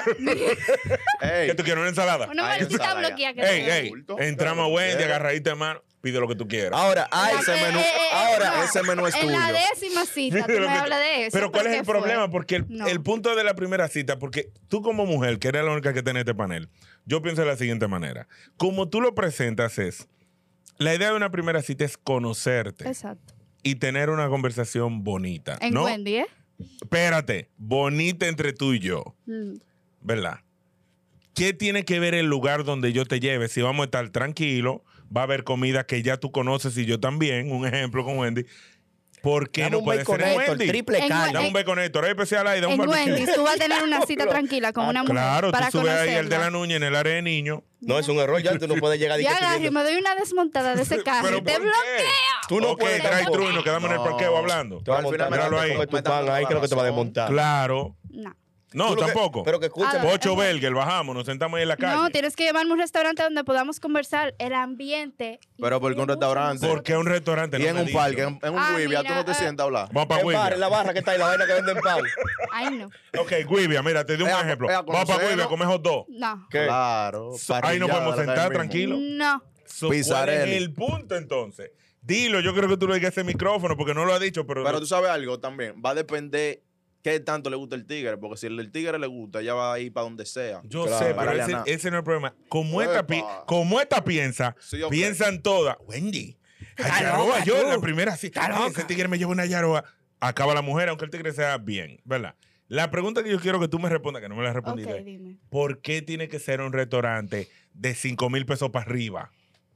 Speaker 10: Ey,
Speaker 7: ¿Qué tú quieres? ¿Una ensalada?
Speaker 8: Una
Speaker 10: Ay,
Speaker 8: maldita
Speaker 10: ensalada.
Speaker 8: bloqueada que
Speaker 7: Ey,
Speaker 8: te
Speaker 7: ey.
Speaker 10: Bulto.
Speaker 7: Entramos a
Speaker 10: Pero
Speaker 7: Wendy,
Speaker 10: quiero.
Speaker 7: agarradita de mano, pide lo que tú quieras.
Speaker 9: Ahora, hay
Speaker 10: ese menú- ahora, ese menú es
Speaker 8: En la
Speaker 10: tuyo.
Speaker 8: décima cita, tú
Speaker 7: Pide lo
Speaker 8: me
Speaker 7: que tú-
Speaker 8: hablas de eso.
Speaker 7: Pero ¿cuál
Speaker 8: ¿por
Speaker 7: es
Speaker 8: qué
Speaker 7: el
Speaker 8: fue?
Speaker 7: problema? Porque
Speaker 8: No.
Speaker 7: el punto de la primera cita, porque tú como mujer, que eres la única que tiene este panel, yo pienso de la siguiente manera. Como tú lo presentas es, la idea de una primera cita es conocerte
Speaker 8: Exacto.
Speaker 7: y tener una conversación bonita.
Speaker 8: En
Speaker 7: ¿no?
Speaker 8: Wendy, ¿eh?
Speaker 7: Espérate, bonita entre tú y yo,
Speaker 8: Mm.
Speaker 7: ¿verdad? ¿Qué tiene que ver el lugar donde yo te lleve? Si vamos a estar tranquilos, va a haber comida que ya tú conoces y yo también, un ejemplo con Wendy. ¿Por qué
Speaker 9: dame
Speaker 7: no
Speaker 9: un
Speaker 7: puede ser en
Speaker 9: baconeto, el
Speaker 7: Wendy?
Speaker 9: triple
Speaker 8: En
Speaker 9: carne.
Speaker 7: Dame un baconeto, hay especial ahí, dame
Speaker 8: En
Speaker 7: un barbecue.
Speaker 8: Wendy, tú vas a tener una cita tranquila con una mujer
Speaker 7: Claro,
Speaker 8: para
Speaker 7: tú subes ahí el de la
Speaker 8: conocerla.
Speaker 7: Nuña en el área de niños.
Speaker 9: No, es un error ya. Tú no puedes llegar y
Speaker 8: Ya
Speaker 9: que
Speaker 8: agarro y
Speaker 9: pidiendo-
Speaker 8: me doy una desmontada de ese carro.
Speaker 7: ¿Pero
Speaker 8: y te
Speaker 7: por qué?
Speaker 8: bloqueo.
Speaker 9: Tú no
Speaker 7: Ok,
Speaker 9: puedes
Speaker 7: trae
Speaker 9: tampoco.
Speaker 7: truco y nos quedamos en el parqueo hablando.
Speaker 9: Te vas a
Speaker 10: Al final
Speaker 9: montar,
Speaker 10: me
Speaker 7: Míralo ahí.
Speaker 9: come tu
Speaker 10: me está
Speaker 9: pan
Speaker 10: dando
Speaker 9: ahí,
Speaker 10: la
Speaker 9: creo que te va a
Speaker 10: razón.
Speaker 9: desmontar.
Speaker 7: Claro.
Speaker 8: No.
Speaker 7: No,
Speaker 9: Tú lo que-
Speaker 7: tampoco.
Speaker 9: Pero que escúchame.
Speaker 8: Ah,
Speaker 7: 8 burgers, bajamos, nos sentamos ahí en la calle.
Speaker 8: No, tienes que llevarme a un restaurante donde podamos conversar el ambiente.
Speaker 10: Pero ¿por qué un restaurante?
Speaker 7: ¿Por qué un restaurante?
Speaker 10: Y
Speaker 7: No
Speaker 10: en
Speaker 7: me
Speaker 10: un
Speaker 7: dicho.
Speaker 10: parque, en un
Speaker 8: Ah,
Speaker 10: Guivia, tú
Speaker 8: mira,
Speaker 10: no te sientas a hablar.
Speaker 7: Vamos para
Speaker 9: En bar, en la
Speaker 7: Guivia.
Speaker 9: barra que está ahí, la vaina que venden pan.
Speaker 8: Ay, no.
Speaker 7: Ok, Guivia, mira, te doy un
Speaker 10: Es a-
Speaker 7: ejemplo.
Speaker 10: es a
Speaker 7: Vamos para
Speaker 10: conocerlo.
Speaker 7: Guivia, comemos dos.
Speaker 8: No.
Speaker 9: ¿Qué?
Speaker 10: Claro.
Speaker 7: Ahí nos podemos
Speaker 10: parrillada, la
Speaker 7: sentar
Speaker 10: calle mismo.
Speaker 7: tranquilos.
Speaker 8: No.
Speaker 7: So, ¿cuál
Speaker 10: Pizzarelli.
Speaker 7: es el punto entonces? Dilo, yo creo que tú lo digas ese micrófono porque no lo has dicho, pero.
Speaker 10: Pero tú sabes algo también. Va a depender qué tanto le gusta el tigre. Porque si el del tigre le gusta, ella va a ir para donde sea.
Speaker 7: Yo
Speaker 9: Claro.
Speaker 7: sé,
Speaker 10: Para
Speaker 7: pero
Speaker 10: ganar.
Speaker 7: ese no es el problema. Como
Speaker 10: Epa.
Speaker 7: esta piensa,
Speaker 10: Sí, ok.
Speaker 7: piensan todas. Wendy, a
Speaker 9: Está
Speaker 7: Yaroa,
Speaker 9: loca,
Speaker 7: yo
Speaker 9: tú.
Speaker 7: en la primera sí.
Speaker 9: Está
Speaker 7: Ay,
Speaker 9: loca.
Speaker 7: ese tigre me lleva una Yaroa. Acaba la mujer, aunque el tigre sea bien, ¿verdad? La pregunta que yo quiero que tú me respondas, que no me la has respondido,
Speaker 8: Ok,
Speaker 7: es,
Speaker 8: dime.
Speaker 7: ¿por qué tiene que ser un restaurante de 5,000 pesos para arriba?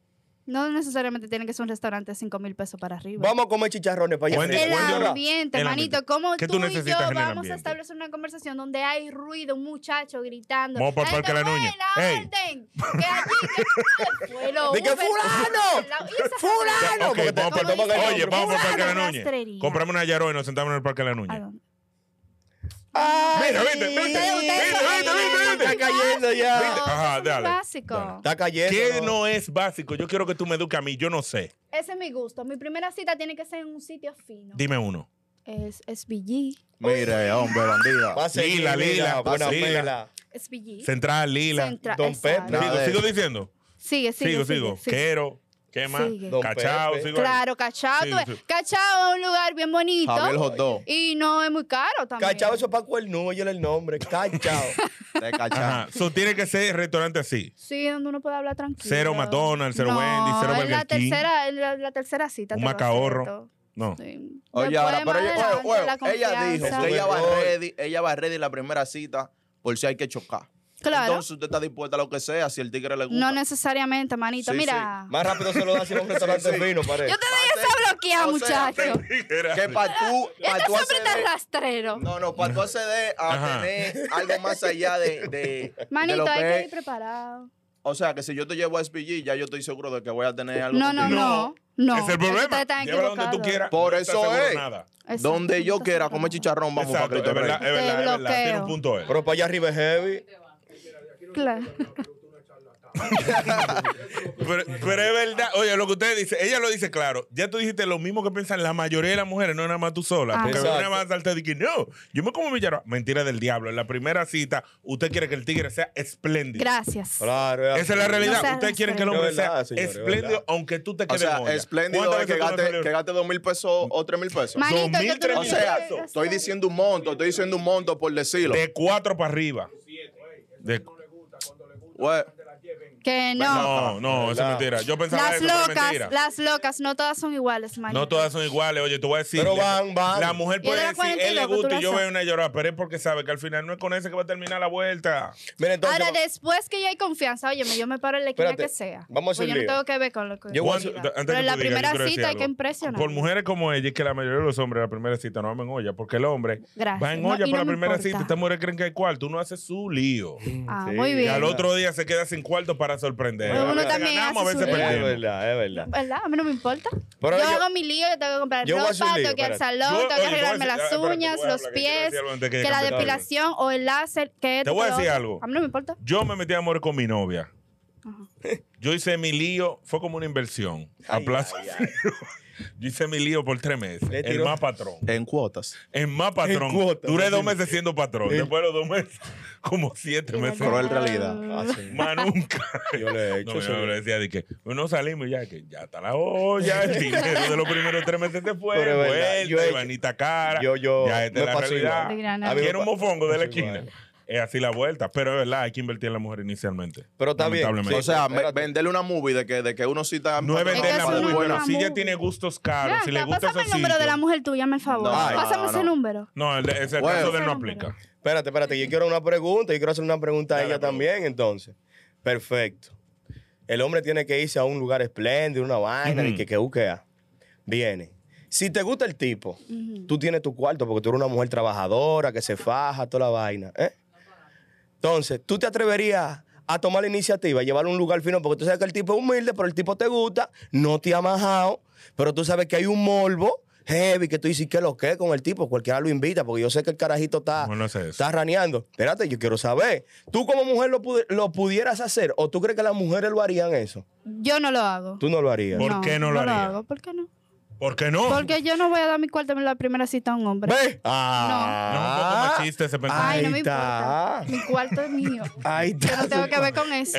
Speaker 8: No necesariamente tiene que ser un restaurante de 5,000 pesos para arriba.
Speaker 9: Vamos a comer chicharrones para allá.
Speaker 7: Wendy,
Speaker 8: El
Speaker 7: Wendy,
Speaker 8: ambiente,
Speaker 7: el
Speaker 8: manito,
Speaker 7: ambiente.
Speaker 8: como
Speaker 7: ¿Qué
Speaker 8: tú
Speaker 7: tú
Speaker 8: y yo
Speaker 7: necesitas en el
Speaker 8: vamos a
Speaker 7: ambiente?
Speaker 8: establecer una conversación donde hay ruido, un muchacho gritando.
Speaker 7: Vamos para el Parque La Nuña.
Speaker 8: La
Speaker 7: Ey.
Speaker 8: orden, que allí, que fue lo
Speaker 9: ¿De qué
Speaker 8: Uber-
Speaker 9: fulano?
Speaker 8: Y esa-
Speaker 9: ¡Fulano!
Speaker 7: Ok,
Speaker 9: Porque te-
Speaker 7: vamos
Speaker 9: te
Speaker 7: para
Speaker 9: toman el
Speaker 7: Oye,
Speaker 9: nombre.
Speaker 7: vamos para el Parque de la
Speaker 8: Fulano,
Speaker 7: Nuña.
Speaker 8: rastrería.
Speaker 7: Compramos una Yaroa y nos sentamos en el Parque de la
Speaker 8: ¿A
Speaker 7: Nuña.
Speaker 8: dónde?
Speaker 9: Ay,
Speaker 7: Mira, viste, viste, viste.
Speaker 9: Está cayendo ya.
Speaker 8: No,
Speaker 7: Ajá,
Speaker 8: eso es
Speaker 7: dale.
Speaker 8: básico.
Speaker 7: Dale.
Speaker 9: Está cayendo.
Speaker 7: ¿Qué no es básico? Yo quiero que tú me eduques a mí, yo no sé.
Speaker 8: Ese es mi gusto. Mi primera cita tiene que ser en un sitio fino.
Speaker 7: Dime uno.
Speaker 8: Es SBG.
Speaker 10: Mire, hombre, bandida.
Speaker 9: Va a seguir,
Speaker 7: Lila,
Speaker 9: mira,
Speaker 7: Lila,
Speaker 9: buena
Speaker 7: Lila.
Speaker 9: pela.
Speaker 8: SBG.
Speaker 7: Central, Lila.
Speaker 9: Don
Speaker 8: exacto.
Speaker 9: Pepe.
Speaker 10: Nada de
Speaker 7: ¿Sigo
Speaker 10: eso.
Speaker 7: diciendo?
Speaker 8: Sigue.
Speaker 7: Sigo. Quero. ¿Qué más?
Speaker 8: Sigue.
Speaker 9: Don
Speaker 7: Cachao,
Speaker 9: Pepe.
Speaker 7: sigo ahí.
Speaker 8: Claro, Cachao.
Speaker 7: Sí,
Speaker 8: tú ves,
Speaker 7: sí.
Speaker 8: Cachao es un lugar bien bonito.
Speaker 10: Javier Hot Dog.
Speaker 8: Y no es muy caro también.
Speaker 9: Cachao, eso es para cuernudo, oye el nombre. Cachao.
Speaker 10: De cachao.
Speaker 7: Ajá. So, tiene que ser restaurante así.
Speaker 8: Sí, donde uno puede hablar tranquilo.
Speaker 7: Cero McDonald's, cero
Speaker 8: no,
Speaker 7: Wendy's, cero
Speaker 8: es
Speaker 7: Burger
Speaker 8: la
Speaker 7: King.
Speaker 8: tercera, la tercera cita.
Speaker 7: Un
Speaker 8: te lo
Speaker 7: macaorro.
Speaker 8: acepto.
Speaker 7: No.
Speaker 8: Sí.
Speaker 10: Oye,
Speaker 8: Después,
Speaker 10: ahora, pero
Speaker 8: más
Speaker 10: ella,
Speaker 8: adelante, la
Speaker 10: ella dijo
Speaker 8: confianza.
Speaker 10: que
Speaker 9: Error.
Speaker 10: ella va ready la primera cita por si hay que chocar.
Speaker 8: Claro.
Speaker 10: Entonces usted está dispuesta a lo que sea si el tigre le gusta.
Speaker 8: No necesariamente, manito.
Speaker 10: Sí,
Speaker 8: Mira.
Speaker 9: Más rápido se lo da si en un restaurante fino, parece.
Speaker 8: Yo te doy esa bloqueada,
Speaker 10: O sea,
Speaker 8: muchacho.
Speaker 10: Que para tú,
Speaker 8: Este
Speaker 10: tú
Speaker 8: hombre está
Speaker 10: acceder,
Speaker 8: rastrero.
Speaker 10: no, para tú acceder a
Speaker 7: Ajá.
Speaker 10: tener algo más allá de
Speaker 8: Manito,
Speaker 10: lo
Speaker 8: hay
Speaker 10: que
Speaker 8: que
Speaker 10: es.
Speaker 8: ir preparado.
Speaker 10: O sea, que si yo te llevo a SPG, ya yo estoy seguro de que voy a tener algo
Speaker 8: No, no,
Speaker 10: contigo.
Speaker 8: no. No.
Speaker 7: Ese es el problema.
Speaker 8: Ustedes están
Speaker 7: Llévala donde tú
Speaker 8: equivocados.
Speaker 7: quieras.
Speaker 10: Por
Speaker 7: no estás
Speaker 10: eso
Speaker 7: seguro de
Speaker 10: es.
Speaker 7: nada.
Speaker 8: Exacto,
Speaker 10: Donde yo
Speaker 8: estás
Speaker 10: quiera
Speaker 8: seguro.
Speaker 10: comer chicharrón, vamos
Speaker 7: Exacto,
Speaker 10: para
Speaker 7: es
Speaker 10: Cristo
Speaker 7: verdad,
Speaker 10: Rey.
Speaker 7: es verdad. Tiene
Speaker 8: bloqueo.
Speaker 7: un punto él.
Speaker 9: Pero para allá arriba es heavy.
Speaker 8: Claro.
Speaker 7: pero es verdad. Oye, lo que usted dice, ella lo dice claro. Ya tú dijiste lo mismo que piensan la mayoría de las mujeres, no nada más tú sola. Porque
Speaker 9: Exacto.
Speaker 7: una más salta y que no, yo me como mi yarao. Mentira del diablo. En la primera cita, usted quiere que el tigre sea espléndido.
Speaker 8: Gracias.
Speaker 9: Claro,
Speaker 7: Esa es la realidad.
Speaker 8: No seas
Speaker 7: Ustedes quieren que el
Speaker 9: espléndido.
Speaker 7: hombre
Speaker 9: Es verdad,
Speaker 7: sea
Speaker 9: señor, es
Speaker 7: espléndido,
Speaker 9: verdad.
Speaker 7: aunque tú te
Speaker 10: O
Speaker 7: quedes
Speaker 10: sea,
Speaker 7: en olla.
Speaker 10: espléndido
Speaker 7: ¿Cuántas
Speaker 10: es que
Speaker 7: veces tú no
Speaker 10: gaste,
Speaker 7: salió?
Speaker 10: que gaste 2,000 pesos o 3,000 pesos.
Speaker 8: Manito,
Speaker 7: 2,000,
Speaker 8: yo te
Speaker 7: 3,000
Speaker 10: O sea,
Speaker 7: pesos.
Speaker 10: estoy diciendo un monto por decirlo.
Speaker 7: De 4 para arriba.
Speaker 10: Güey,
Speaker 8: Que no.
Speaker 7: No, eso es mentira. Yo pensaba
Speaker 8: Las
Speaker 7: eso, pero es mentira.
Speaker 8: las locas, no todas son iguales, manito.
Speaker 7: No todas son iguales. Oye, te voy a decir.
Speaker 9: Pero van.
Speaker 7: La mujer
Speaker 8: Y de
Speaker 7: puede
Speaker 8: las
Speaker 7: decir, él le
Speaker 8: 42 que tú
Speaker 7: gusta y
Speaker 8: la
Speaker 7: yo
Speaker 8: sabes.
Speaker 7: veo una llorar, pero es porque sabe que al final no es con ese que va a terminar la vuelta.
Speaker 9: Mira, entonces,
Speaker 8: Ahora, después que ya hay confianza, óyeme, yo me paro en la esquina
Speaker 9: Espérate,
Speaker 8: que sea.
Speaker 9: vamos a hacer
Speaker 8: Pues yo
Speaker 9: un
Speaker 8: no
Speaker 9: lío.
Speaker 8: tengo que ver con lo que...
Speaker 9: Yo voy a
Speaker 7: Cuando-
Speaker 9: hacer-
Speaker 7: antes
Speaker 8: Pero
Speaker 7: que
Speaker 8: en la
Speaker 7: tú digas,
Speaker 8: primera
Speaker 7: yo quiero decir
Speaker 8: cita hay
Speaker 7: algo.
Speaker 8: que impresionar.
Speaker 7: Por mujeres como ella, es que la mayoría de los hombres en la primera cita no van en olla, porque el hombre
Speaker 8: Gracias.
Speaker 7: va en
Speaker 8: No,
Speaker 7: olla
Speaker 8: y
Speaker 7: para
Speaker 8: no
Speaker 7: la
Speaker 8: me
Speaker 7: primera
Speaker 8: importa.
Speaker 7: cita. Estas mujeres creen que hay cuarto, uno hace su lío.
Speaker 8: Ah,
Speaker 9: Sí.
Speaker 8: muy
Speaker 7: Y
Speaker 8: bien.
Speaker 7: al otro día se queda sin cuarto para sorprender.
Speaker 8: Pero
Speaker 7: A
Speaker 8: uno
Speaker 7: veces
Speaker 8: también
Speaker 7: ganamos, a
Speaker 8: hace
Speaker 7: veces
Speaker 8: su lío.
Speaker 9: Es
Speaker 7: perdemos.
Speaker 9: verdad, es verdad.
Speaker 8: ¿Verdad? A mí no me importa.
Speaker 9: Pero
Speaker 8: yo
Speaker 9: yo-
Speaker 8: hago mi lío, yo tengo que comprar
Speaker 9: yo voy a hacer
Speaker 8: ropa,
Speaker 9: lío,
Speaker 8: tengo que ir al
Speaker 9: espérate.
Speaker 8: salón,
Speaker 7: Yo-
Speaker 8: tengo que
Speaker 7: oye, te voy a
Speaker 8: arreglarme
Speaker 7: decir-
Speaker 8: las
Speaker 7: espérate,
Speaker 8: uñas,
Speaker 7: voy a
Speaker 8: los
Speaker 7: hablar, que quiero
Speaker 8: pies,
Speaker 7: decir algo antes que
Speaker 8: que la
Speaker 7: cambie de tema.
Speaker 8: depilación o el láser, que esto,
Speaker 7: Te voy a
Speaker 8: que lo
Speaker 7: decir
Speaker 8: otro.
Speaker 7: algo.
Speaker 8: A mí no me importa.
Speaker 7: Yo me metí a amor con mi novia. Yo hice mi lío, fue como una inversión. A
Speaker 9: Ay,
Speaker 7: plazo
Speaker 9: ay,
Speaker 7: fijo. Yo hice mi lío por 3 meses.
Speaker 9: Le
Speaker 7: El
Speaker 9: tiró-
Speaker 7: más patrón.
Speaker 10: en cuotas.
Speaker 7: El más patrón.
Speaker 9: En cuotas,
Speaker 7: Duré
Speaker 9: así.
Speaker 7: 2 meses siendo patrón. Después de los 2 meses, como 7 meses.
Speaker 10: Cruel realidad.
Speaker 9: Ah, sí.
Speaker 7: Más nunca.
Speaker 9: Yo le he hecho.
Speaker 7: No, yo le decía de que no salimos ya, que ya está la olla, el dinero de los primeros 3 meses se fue,
Speaker 9: Pero es verdad,
Speaker 7: vuelta,
Speaker 9: yo he-
Speaker 7: Ivanita cara,
Speaker 9: yo
Speaker 7: ya esta
Speaker 9: me
Speaker 7: es la
Speaker 9: pasó
Speaker 7: realidad.
Speaker 8: igual.
Speaker 9: A mí me
Speaker 7: Quiero un
Speaker 9: pa-
Speaker 7: mofongo de la
Speaker 9: pasó
Speaker 7: esquina.
Speaker 9: igual.
Speaker 7: Es así la vuelta, pero es verdad, hay que invertir en la mujer inicialmente.
Speaker 9: Pero está bien,
Speaker 7: Lamentablemente.
Speaker 10: O sea,
Speaker 9: espérate.
Speaker 10: venderle una movie de que uno sí está...
Speaker 7: No es vender
Speaker 8: Es que
Speaker 7: la
Speaker 8: eso no
Speaker 7: movie,
Speaker 8: es
Speaker 7: pero
Speaker 8: una
Speaker 7: si ella
Speaker 8: movie.
Speaker 7: tiene gustos caros,
Speaker 8: Ven
Speaker 7: si le
Speaker 8: acá,
Speaker 7: gusta
Speaker 8: pásame
Speaker 7: esos
Speaker 8: el número de la
Speaker 7: sitios.
Speaker 8: mujer tuya, hazme el favor.
Speaker 10: No,
Speaker 8: Pásame
Speaker 10: no,
Speaker 8: ese
Speaker 10: no.
Speaker 8: número.
Speaker 7: No, ese
Speaker 10: Bueno.
Speaker 7: caso de él no
Speaker 8: Ese
Speaker 7: aplica.
Speaker 9: Espérate, yo quiero una pregunta. Yo quiero hacer una pregunta a
Speaker 7: Dale,
Speaker 9: ella
Speaker 7: pregunta.
Speaker 9: también, entonces. Perfecto. El hombre tiene que irse a un lugar espléndido, una vaina, y que buquea. Viene. Si te gusta el tipo, tú tienes tu cuarto porque tú eres una mujer trabajadora, que se faja, toda la vaina. ¿Eh? Entonces, tú te atreverías a tomar la iniciativa, llevarlo a un lugar fino, porque tú sabes que el tipo es humilde, pero el tipo te gusta, no te ha majado, pero tú sabes que hay un morbo heavy que tú dices, ¿qué lo que con el tipo? Cualquiera lo invita, porque yo sé que el carajito está,
Speaker 7: ¿Cómo no hace eso?
Speaker 9: está raneando. Espérate, yo quiero saber, ¿tú como mujer lo pudieras hacer o tú crees que las mujeres lo harían eso?
Speaker 8: Yo no lo hago.
Speaker 9: Tú no lo harías.
Speaker 7: ¿Por qué no lo haría?
Speaker 8: hago. ¿Por qué no?
Speaker 7: ¿Por qué no?
Speaker 8: Porque yo no voy a dar mi cuarto en la primera cita a un hombre.
Speaker 9: ¿Ves?
Speaker 7: No es un poco machista ese pensamiento.
Speaker 8: Ay, no me
Speaker 9: Ahí está.
Speaker 8: importa. Mi cuarto es mío.
Speaker 9: Ahí está.
Speaker 8: Yo no tengo que ver con eso.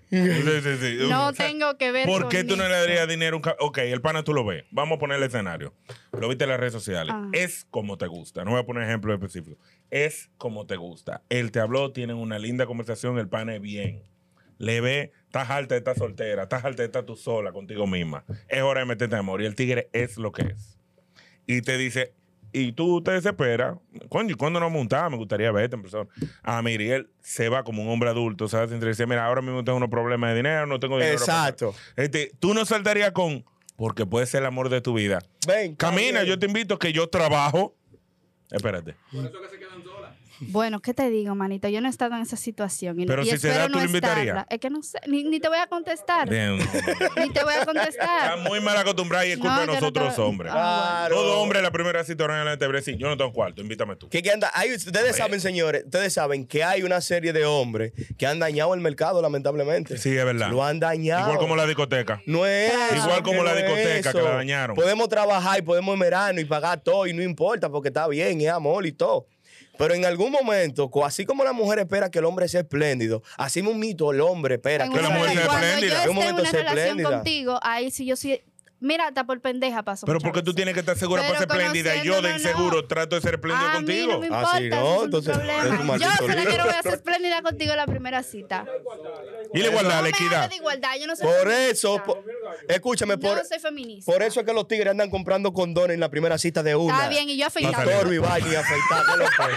Speaker 7: Sí.
Speaker 8: No
Speaker 7: O sea,
Speaker 8: tengo que ver
Speaker 7: ¿por
Speaker 8: con
Speaker 7: qué tú no
Speaker 8: eso.
Speaker 7: le darías dinero a un Ok, el pana tú lo ves. Vamos a poner el escenario. Lo viste en las redes sociales.
Speaker 8: Ah.
Speaker 7: Es como te gusta. No voy a poner ejemplos específicos. Es como te gusta. Él te habló, tienen una linda conversación, el pana es bien. Le ve, estás alta, estás soltera, estás alta, estás tú sola contigo misma. Es hora de meterte en amor. Y el tigre es lo que es. Y te dice, y tú te desesperas. ¿Cuándo nos montamos? Me gustaría verte en persona. Ah, mira, y él se va como un hombre adulto, ¿sabes? Y dice, mira, ahora mismo tengo unos problemas de dinero, no tengo dinero.
Speaker 9: Exacto.
Speaker 7: Tú no saltarías con, porque puede ser el amor de tu vida.
Speaker 9: Ven,
Speaker 7: Camina,
Speaker 9: bien.
Speaker 7: yo te invito que yo trabajo. Espérate.
Speaker 8: Bueno, ¿qué te digo, manito? Yo no he estado en esa situación. Y,
Speaker 7: Pero
Speaker 8: y
Speaker 7: si se
Speaker 8: espero
Speaker 7: da, ¿tú
Speaker 8: no
Speaker 7: lo invitarías?
Speaker 8: estarla. Es que no sé, ni te voy a contestar.
Speaker 7: Bien.
Speaker 8: Ni te voy a
Speaker 7: Está
Speaker 8: contestar.
Speaker 7: muy mal acostumbrada y es culpa
Speaker 8: No,
Speaker 7: de
Speaker 8: yo no
Speaker 7: nosotros
Speaker 8: te-
Speaker 7: hombres.
Speaker 9: Claro.
Speaker 7: Todo hombre la primera cita realmente debería decir, yo no tengo cuarto, invítame tú.
Speaker 9: Que anda, ustedes saben, señores, ustedes saben que hay una serie de hombres que han dañado el mercado, lamentablemente.
Speaker 7: Sí, es verdad.
Speaker 9: Lo han dañado.
Speaker 7: Igual como la discoteca.
Speaker 9: No es eso,
Speaker 7: Igual como
Speaker 9: que
Speaker 7: la
Speaker 9: no es
Speaker 7: discoteca que
Speaker 9: eso.
Speaker 7: la dañaron.
Speaker 9: Podemos trabajar y podemos emerarnos y pagar todo y no importa porque está bien, es amor y todo. Pero en algún momento, así como la mujer espera que el hombre sea espléndido, así un mito el hombre espera
Speaker 8: En
Speaker 9: que
Speaker 7: la
Speaker 8: un
Speaker 7: mujer sea
Speaker 8: momento, cuando yo
Speaker 7: espléndida.
Speaker 8: esté
Speaker 9: En un
Speaker 8: en
Speaker 9: momento
Speaker 8: una
Speaker 9: sea
Speaker 8: relación
Speaker 9: espléndida.
Speaker 8: contigo, ahí sí yo sí. Mira, hasta por pendeja paso.
Speaker 7: Pero
Speaker 8: muchas
Speaker 7: porque tú
Speaker 8: veces.
Speaker 7: tienes que estar segura para
Speaker 8: Pero
Speaker 7: ser espléndida y yo de
Speaker 8: conociéndonos,
Speaker 7: inseguro
Speaker 8: no.
Speaker 7: trato de ser espléndido
Speaker 8: A mí
Speaker 7: contigo.
Speaker 8: no me importa,
Speaker 9: Ah, sí, no,
Speaker 8: ese es tu
Speaker 9: entonces,
Speaker 8: problema.
Speaker 9: es un maldito
Speaker 8: Yo sola
Speaker 9: lío.
Speaker 8: que no voy a ser espléndida contigo en la primera cita.
Speaker 7: Y la igualdad,
Speaker 8: No
Speaker 7: la
Speaker 8: me
Speaker 7: equidad.
Speaker 8: hables de igualdad, yo no soy
Speaker 9: Por
Speaker 8: feminista.
Speaker 9: eso, escúchame,
Speaker 8: Yo no soy feminista.
Speaker 9: por eso es que los tigres andan comprando condones en la primera cita de una.
Speaker 8: Está bien, y yo afeitando.
Speaker 9: Pastor y vaina y afeitar, ¿qué lo que?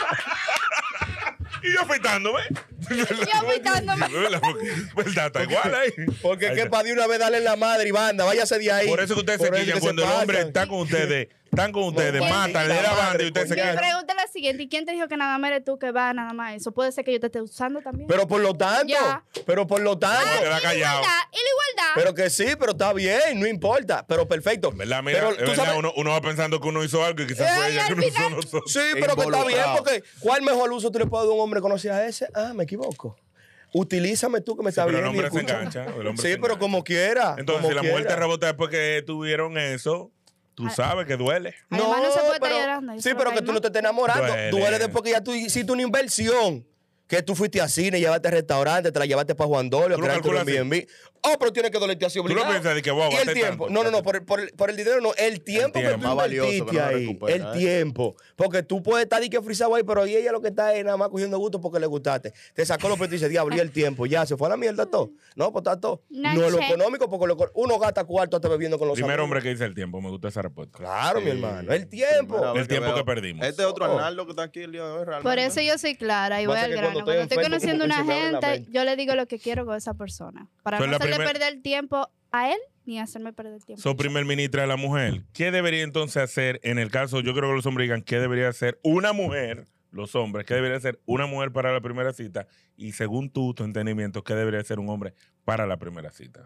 Speaker 7: Y yo afeitándome.
Speaker 8: Yo afeitándome.
Speaker 7: ¿Verdad? Está igual ahí.
Speaker 9: Porque
Speaker 7: Ahí
Speaker 9: es que
Speaker 7: está.
Speaker 9: para de una vez darle en la madre y banda, váyase de ahí.
Speaker 7: Por eso que ustedes
Speaker 9: Por
Speaker 7: se
Speaker 9: eso
Speaker 7: quillan
Speaker 9: que
Speaker 7: cuando el
Speaker 9: pasan.
Speaker 7: hombre está con ustedes,
Speaker 9: No,
Speaker 7: matan, le da banda y ustedes se
Speaker 8: Mi
Speaker 7: quedan.
Speaker 8: pregunta es la siguiente: ¿y quién te dijo que nada más eres tú que va nada más eso? Puede ser que yo te esté usando también.
Speaker 9: Pero por lo tanto,
Speaker 8: Ya.
Speaker 9: pero por lo tanto.
Speaker 7: Te queda
Speaker 8: ¿Y la
Speaker 7: callado.
Speaker 8: igualdad? ¿Y la igualdad?
Speaker 9: Pero que sí, pero está bien, no importa. Pero perfecto.
Speaker 7: ¿Verdad? Mira,
Speaker 9: Pero
Speaker 7: es
Speaker 9: tú
Speaker 7: verdad,
Speaker 9: sabes-
Speaker 7: uno va pensando que uno hizo algo y quizás fue
Speaker 8: Ay,
Speaker 7: ella que
Speaker 8: al
Speaker 7: no hizo
Speaker 8: final-
Speaker 7: nosotros.
Speaker 9: Sí, pero que está bien,
Speaker 10: Involucrado.
Speaker 9: porque ¿cuál mejor uso tú le puedes dar a un hombre que no sea ese? Ah, me equivoco. utilízame tú que me estás
Speaker 7: Pero el
Speaker 9: viendo.
Speaker 7: hombre se engancha.
Speaker 9: Sí, pero como quiera.
Speaker 7: Entonces, si la mujer te rebota después que tuvieron eso, tú sabes que duele.
Speaker 8: Además, no se puede estar llorando.
Speaker 9: Sí, pero que tú no te estés enamorando. Duele después que ya tú hiciste una inversión. Que tú fuiste a cine, llevaste al restaurante, te la llevaste para Juan Dolio, creaste un Airbnb. Oh, pero tiene que dolerte así obligado.
Speaker 7: Tú no piensas de que voy a
Speaker 9: ¿Y el tiempo? No, por el dinero no. El tiempo que tú invertiste ahí. El tiempo. Porque tú puedes estar que frisado ahí, pero ahí ella lo que está es nada más cogiendo gusto porque le gustaste. Te sacó los precios y dice, diablo, y el tiempo. Ya, se fue a la mierda todo. No, pues está todo. No es lo económico, porque uno gasta cuarto hasta bebiendo con los amigos.
Speaker 7: Primer hombre que dice el tiempo. Me gusta esa respuesta.
Speaker 9: Claro, mi hermano. El tiempo.
Speaker 7: El tiempo que perdimos.
Speaker 10: Este es otro Arnaldo que está aquí el día de hoy, realmente.
Speaker 8: Por eso yo soy clara y voy al grano. Cuando estoy conociendo a una gente, yo le digo lo que quiero con esa persona. Para no hacerle perder el tiempo a él ni hacerme perder el tiempo.
Speaker 7: So, primer ministra de la mujer. ¿Qué debería entonces hacer en el caso? Yo creo que los hombres digan, ¿qué debería hacer una mujer? Los hombres, ¿qué debería hacer una mujer para la primera cita? Y según tu entendimiento, ¿qué debería hacer un hombre para la primera cita?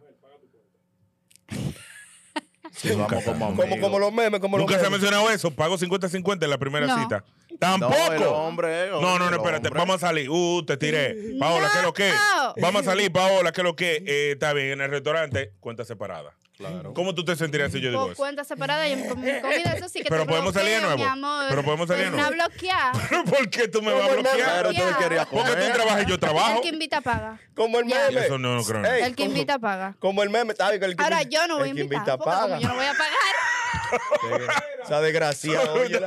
Speaker 10: Sí, vamos
Speaker 9: como los memes,
Speaker 7: Nunca se ha mencionado eso. Pago 50-50 en la primera cita. ¡Tampoco!
Speaker 10: No, el hombre,
Speaker 7: no, espérate. Vamos a salir. Te tiré. Paola, ¿qué es lo que? Vamos a salir, Paola, ¿qué es lo que? Está bien, en el restaurante, cuenta separada. Claro. ¿Cómo tú te sentirías si yo digo eso?
Speaker 8: Cuenta separada y con mi comida, eso sí que
Speaker 7: pero
Speaker 8: te
Speaker 7: podemos salir de nuevo.
Speaker 8: mi amor.
Speaker 7: Pero podemos salir de nuevo.
Speaker 8: Me bloquear.
Speaker 7: ¿Por qué tú me vas a bloquear? Porque tú trabajas y yo trabajo.
Speaker 8: El que invita paga.
Speaker 9: Como el meme.
Speaker 7: Eso no creo.
Speaker 8: El que invita paga.
Speaker 9: Como el meme.
Speaker 8: Ahora yo no voy a invitar. Porque yo no voy a pagar.
Speaker 9: Esa desgracia.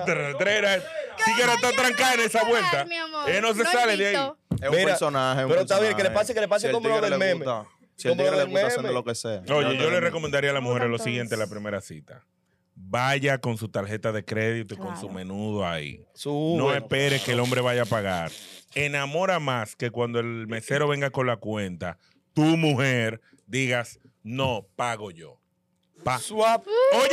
Speaker 7: Tigre está trancada en esa vuelta. No se sale de ahí.
Speaker 10: Es un personaje.
Speaker 9: Pero está bien, que le pase como lo del meme.
Speaker 10: Si el tigre le gusta haciendo lo que sea.
Speaker 7: Oye, yo le recomendaría a las mujeres lo siguiente en la primera cita. Vaya con su tarjeta de crédito y con su menudo ahí. No espere que el hombre vaya a pagar. Enamora más que cuando el mesero venga con la cuenta, tu mujer digas, no, pago yo.
Speaker 9: Swap.
Speaker 7: Oye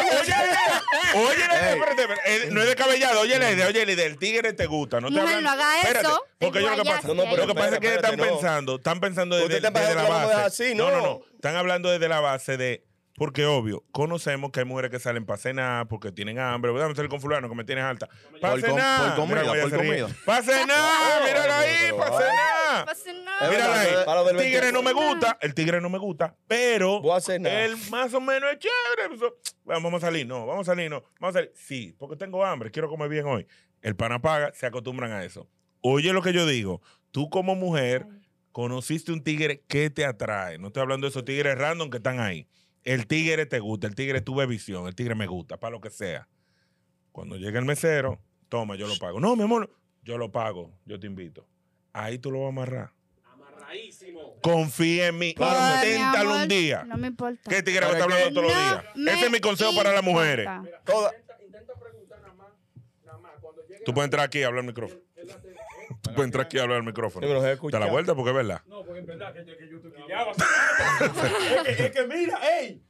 Speaker 7: la idea, espérate, no es descabellado, oye la idea, el tigre te gusta, no te
Speaker 8: mujer, no haga
Speaker 7: espérate,
Speaker 8: eso.
Speaker 7: porque yo lo que pasa, lo que pasa es que están pensando desde la base. No, están hablando desde la base de, porque obvio, conocemos que hay mujeres que salen para cenar porque tienen hambre, vamos a salir con fulano que me tienes alta. Para cenar.
Speaker 10: Por comida.
Speaker 7: Para cenar, mírala ahí, para cenar. Mírala ahí. El tigre no me gusta, pero él más o menos es chévere. Vamos a salir, no. Vamos a salir. Sí, porque tengo hambre, quiero comer bien hoy. El pana paga, se acostumbran a eso. Oye lo que yo digo, tú como mujer conociste un tigre que te atrae. No estoy hablando de esos tigres random que están ahí. El tigre te gusta, el tigre tuve visión, el tigre me gusta, para lo que sea. Cuando llega el mesero, toma, yo lo pago. No, mi amor, yo lo pago, yo te invito. Ahí tú lo vas a amarrar. Amarradísimo. Confía en mí. Inténtalo un día.
Speaker 8: No me importa.
Speaker 7: ¿Qué tigre va a estar hablando todos los días? Ese es mi consejo para las mujeres.
Speaker 11: Intenta preguntar nada más. Cuando llegue
Speaker 7: tú puedes entrar aquí y hablar al micrófono. Tú puedes entrar aquí y hablar al micrófono. ¿Te la vuelta? Porque es verdad.
Speaker 11: No, porque es verdad que yo estoy quillado. es que mira, ey.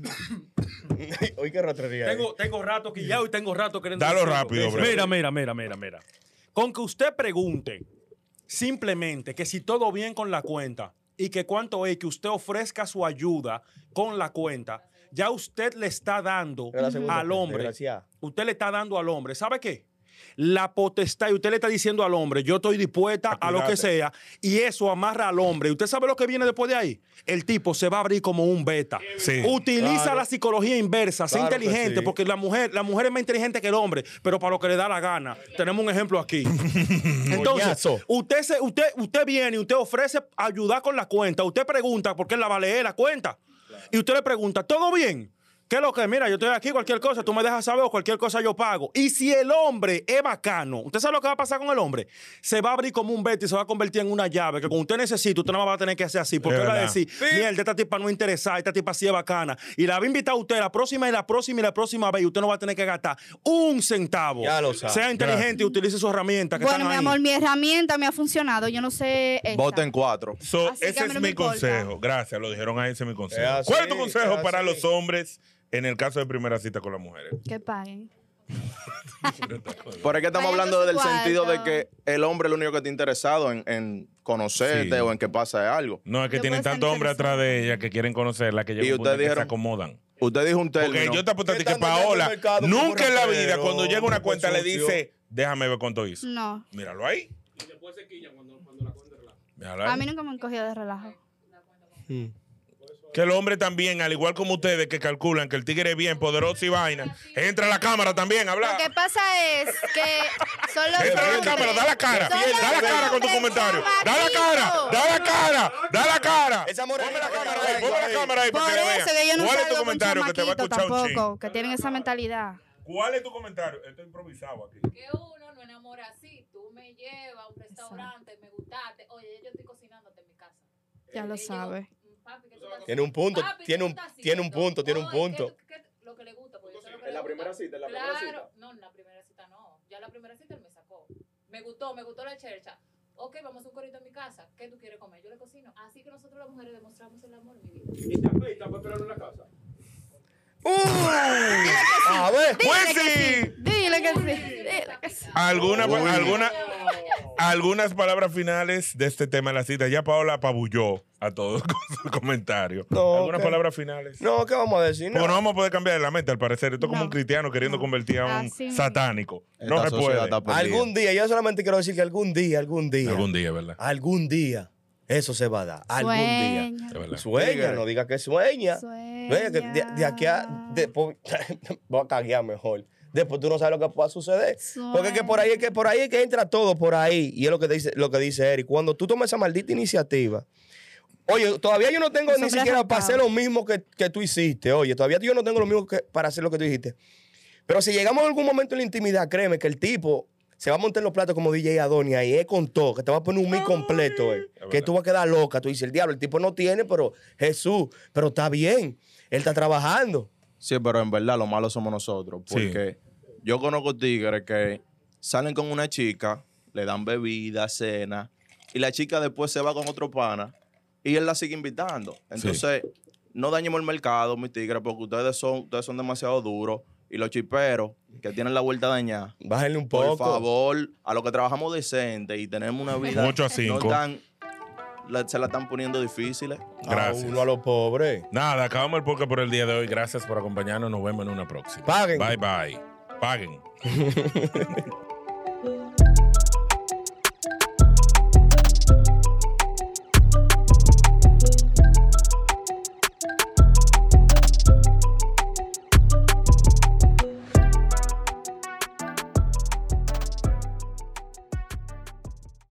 Speaker 9: Hoy qué ratrería.
Speaker 11: Tengo rato quillado y tengo rato queriendo.
Speaker 7: Dalo rápido, bro.
Speaker 11: Mira. Con que usted pregunte simplemente que si todo bien con la cuenta y que cuánto es, que usted ofrezca su ayuda con la cuenta, ya usted le está dando al hombre. Usted le está dando al hombre. ¿Sabe qué? La potestad, y usted le está diciendo al hombre, yo estoy dispuesta a lo que sea, y eso amarra al hombre. ¿Usted sabe lo que viene después de ahí? El tipo se va a abrir como un beta.
Speaker 7: Sí.
Speaker 11: Utiliza la psicología inversa, sé inteligente, porque la mujer es más inteligente que el hombre, pero para lo que le da la gana. Tenemos un ejemplo aquí. Entonces, usted viene y usted ofrece ayudar con la cuenta. Usted pregunta por qué la va a leer la cuenta. Y usted le pregunta, ¿todo bien? ¿Qué es lo que? Mira, yo estoy aquí, cualquier cosa, tú me dejas saber o cualquier cosa yo pago. Y si el hombre es bacano, ¿usted sabe lo que va a pasar con el hombre? Se va a abrir como un beta y se va a convertir en una llave que cuando usted necesita, usted no va a tener que hacer así. Porque él va a decir, mierda, esta tipa no interesa, esta tipa sí es bacana. Y la va a invitar a usted la próxima vez y usted no va a tener que gastar un centavo.
Speaker 9: Ya lo sabe.
Speaker 11: Sea inteligente y utilice sus herramientas que
Speaker 8: bueno,
Speaker 11: están
Speaker 8: mi
Speaker 11: ahí.
Speaker 8: amor, mi herramienta me ha funcionado. Yo no sé esta.
Speaker 10: Voten 4.
Speaker 7: Ese es mi consejo. Gracias, lo dijeron ahí, ese es mi consejo. ¿Cuál es tu consejo para los hombres en el caso de primera cita con las mujeres?
Speaker 8: Que paguen.
Speaker 10: Por aquí estamos hablando del sentido de que el hombre es el único que está interesado en conocerte o en que pasa algo.
Speaker 7: No, es que tienen tantos hombres atrás de ella que quieren conocerla que llegan un punto que se acomodan.
Speaker 10: Usted dijo un término.
Speaker 7: Porque yo te apuesto a ti que Paola nunca en la vida cuando llega una cuenta le dice, déjame ver cuánto hizo.
Speaker 8: No.
Speaker 7: Míralo ahí.
Speaker 11: Y después se quillan cuando la cuenta relaja.
Speaker 8: A mí nunca me han cogido de relajo.
Speaker 7: Que el hombre también, al igual como ustedes que calculan que el tigre es bien poderoso y vaina, entra a la cámara también a hablar.
Speaker 8: Lo que pasa es que solo
Speaker 7: entra a la cámara, da la cara. Da la cara con tu comentario. Da la cara, da la cara, da la cara. Ponme la cámara ahí, ponme la cámara ahí para que la vean. ¿Cuál es tu comentario que te va a escuchar un chico?
Speaker 8: Que tienen esa mentalidad.
Speaker 7: ¿Cuál es tu comentario? Estoy improvisado aquí.
Speaker 12: Que uno no enamora así. Tú me llevas a un restaurante, me gustaste. Oye, yo estoy cocinándote en mi casa.
Speaker 8: Ya lo sabes.
Speaker 9: Tiene un punto, tiene un punto, tiene un punto.
Speaker 12: Lo que le gusta.
Speaker 10: En la primera cita, en la primera cita.
Speaker 12: No, en la primera cita no. Ya en la primera cita él me sacó. Me gustó la chercha. Ok, vamos a hacer un corito en mi casa. ¿Qué tú quieres comer? Yo le cocino. Así que nosotros las mujeres demostramos el amor, mi vida.
Speaker 11: ¿Y te afeitas para esperarlo en la casa?
Speaker 9: A ver,
Speaker 7: pues sí.
Speaker 8: Dile que sí.
Speaker 7: Algunas palabras finales de este tema de la cita. Ya Paola apabulló a todos con su comentario.
Speaker 9: No,
Speaker 7: algunas palabras finales.
Speaker 9: No, ¿qué vamos a decir?
Speaker 7: Porque no vamos a poder cambiar de la mente, al parecer. Esto es como un cristiano queriendo convertir a un satánico. No se puede.
Speaker 9: Algún día, yo solamente quiero decir que algún día.
Speaker 7: Algún día, ¿verdad?
Speaker 9: Algún día. Eso se va a dar. Algún día. Sueña, no diga que sueña. De aquí a. Voy a caguear mejor. Después tú no sabes lo que pueda suceder. Porque es que por ahí es que entra todo por ahí. Y es lo que dice Eric. Cuando tú tomas esa maldita iniciativa. Oye, todavía yo no tengo ni siquiera para hacer lo mismo que tú hiciste. Oye, todavía yo no tengo lo mismo para hacer lo que tú dijiste. Pero si llegamos a algún momento en la intimidad, créeme que el tipo se va a montar en los platos como DJ Adonia y es con todo, que te va a poner un mix completo, que tú vas a quedar loca. Tú dices, el diablo, el tipo no tiene, pero Jesús, pero está bien. Él está trabajando.
Speaker 10: Sí, pero en verdad lo malo somos nosotros. Porque yo conozco tigres que salen con una chica, le dan bebida, cena, y la chica después se va con otro pana y él la sigue invitando. Entonces, no dañemos el mercado, mis tigres, porque ustedes son demasiado duros. Y los chiperos que tienen la vuelta dañada,
Speaker 9: bájenle un poco.
Speaker 10: Por favor, a los que trabajamos decente y tenemos una vida
Speaker 7: 8 a 5.
Speaker 10: Se la están poniendo difíciles.
Speaker 7: Gracias.
Speaker 9: A los pobres.
Speaker 7: Nada, acabamos el podcast por el día de hoy. Gracias por acompañarnos. Nos vemos en una próxima.
Speaker 9: Paguen.
Speaker 7: Bye, bye. Paguen.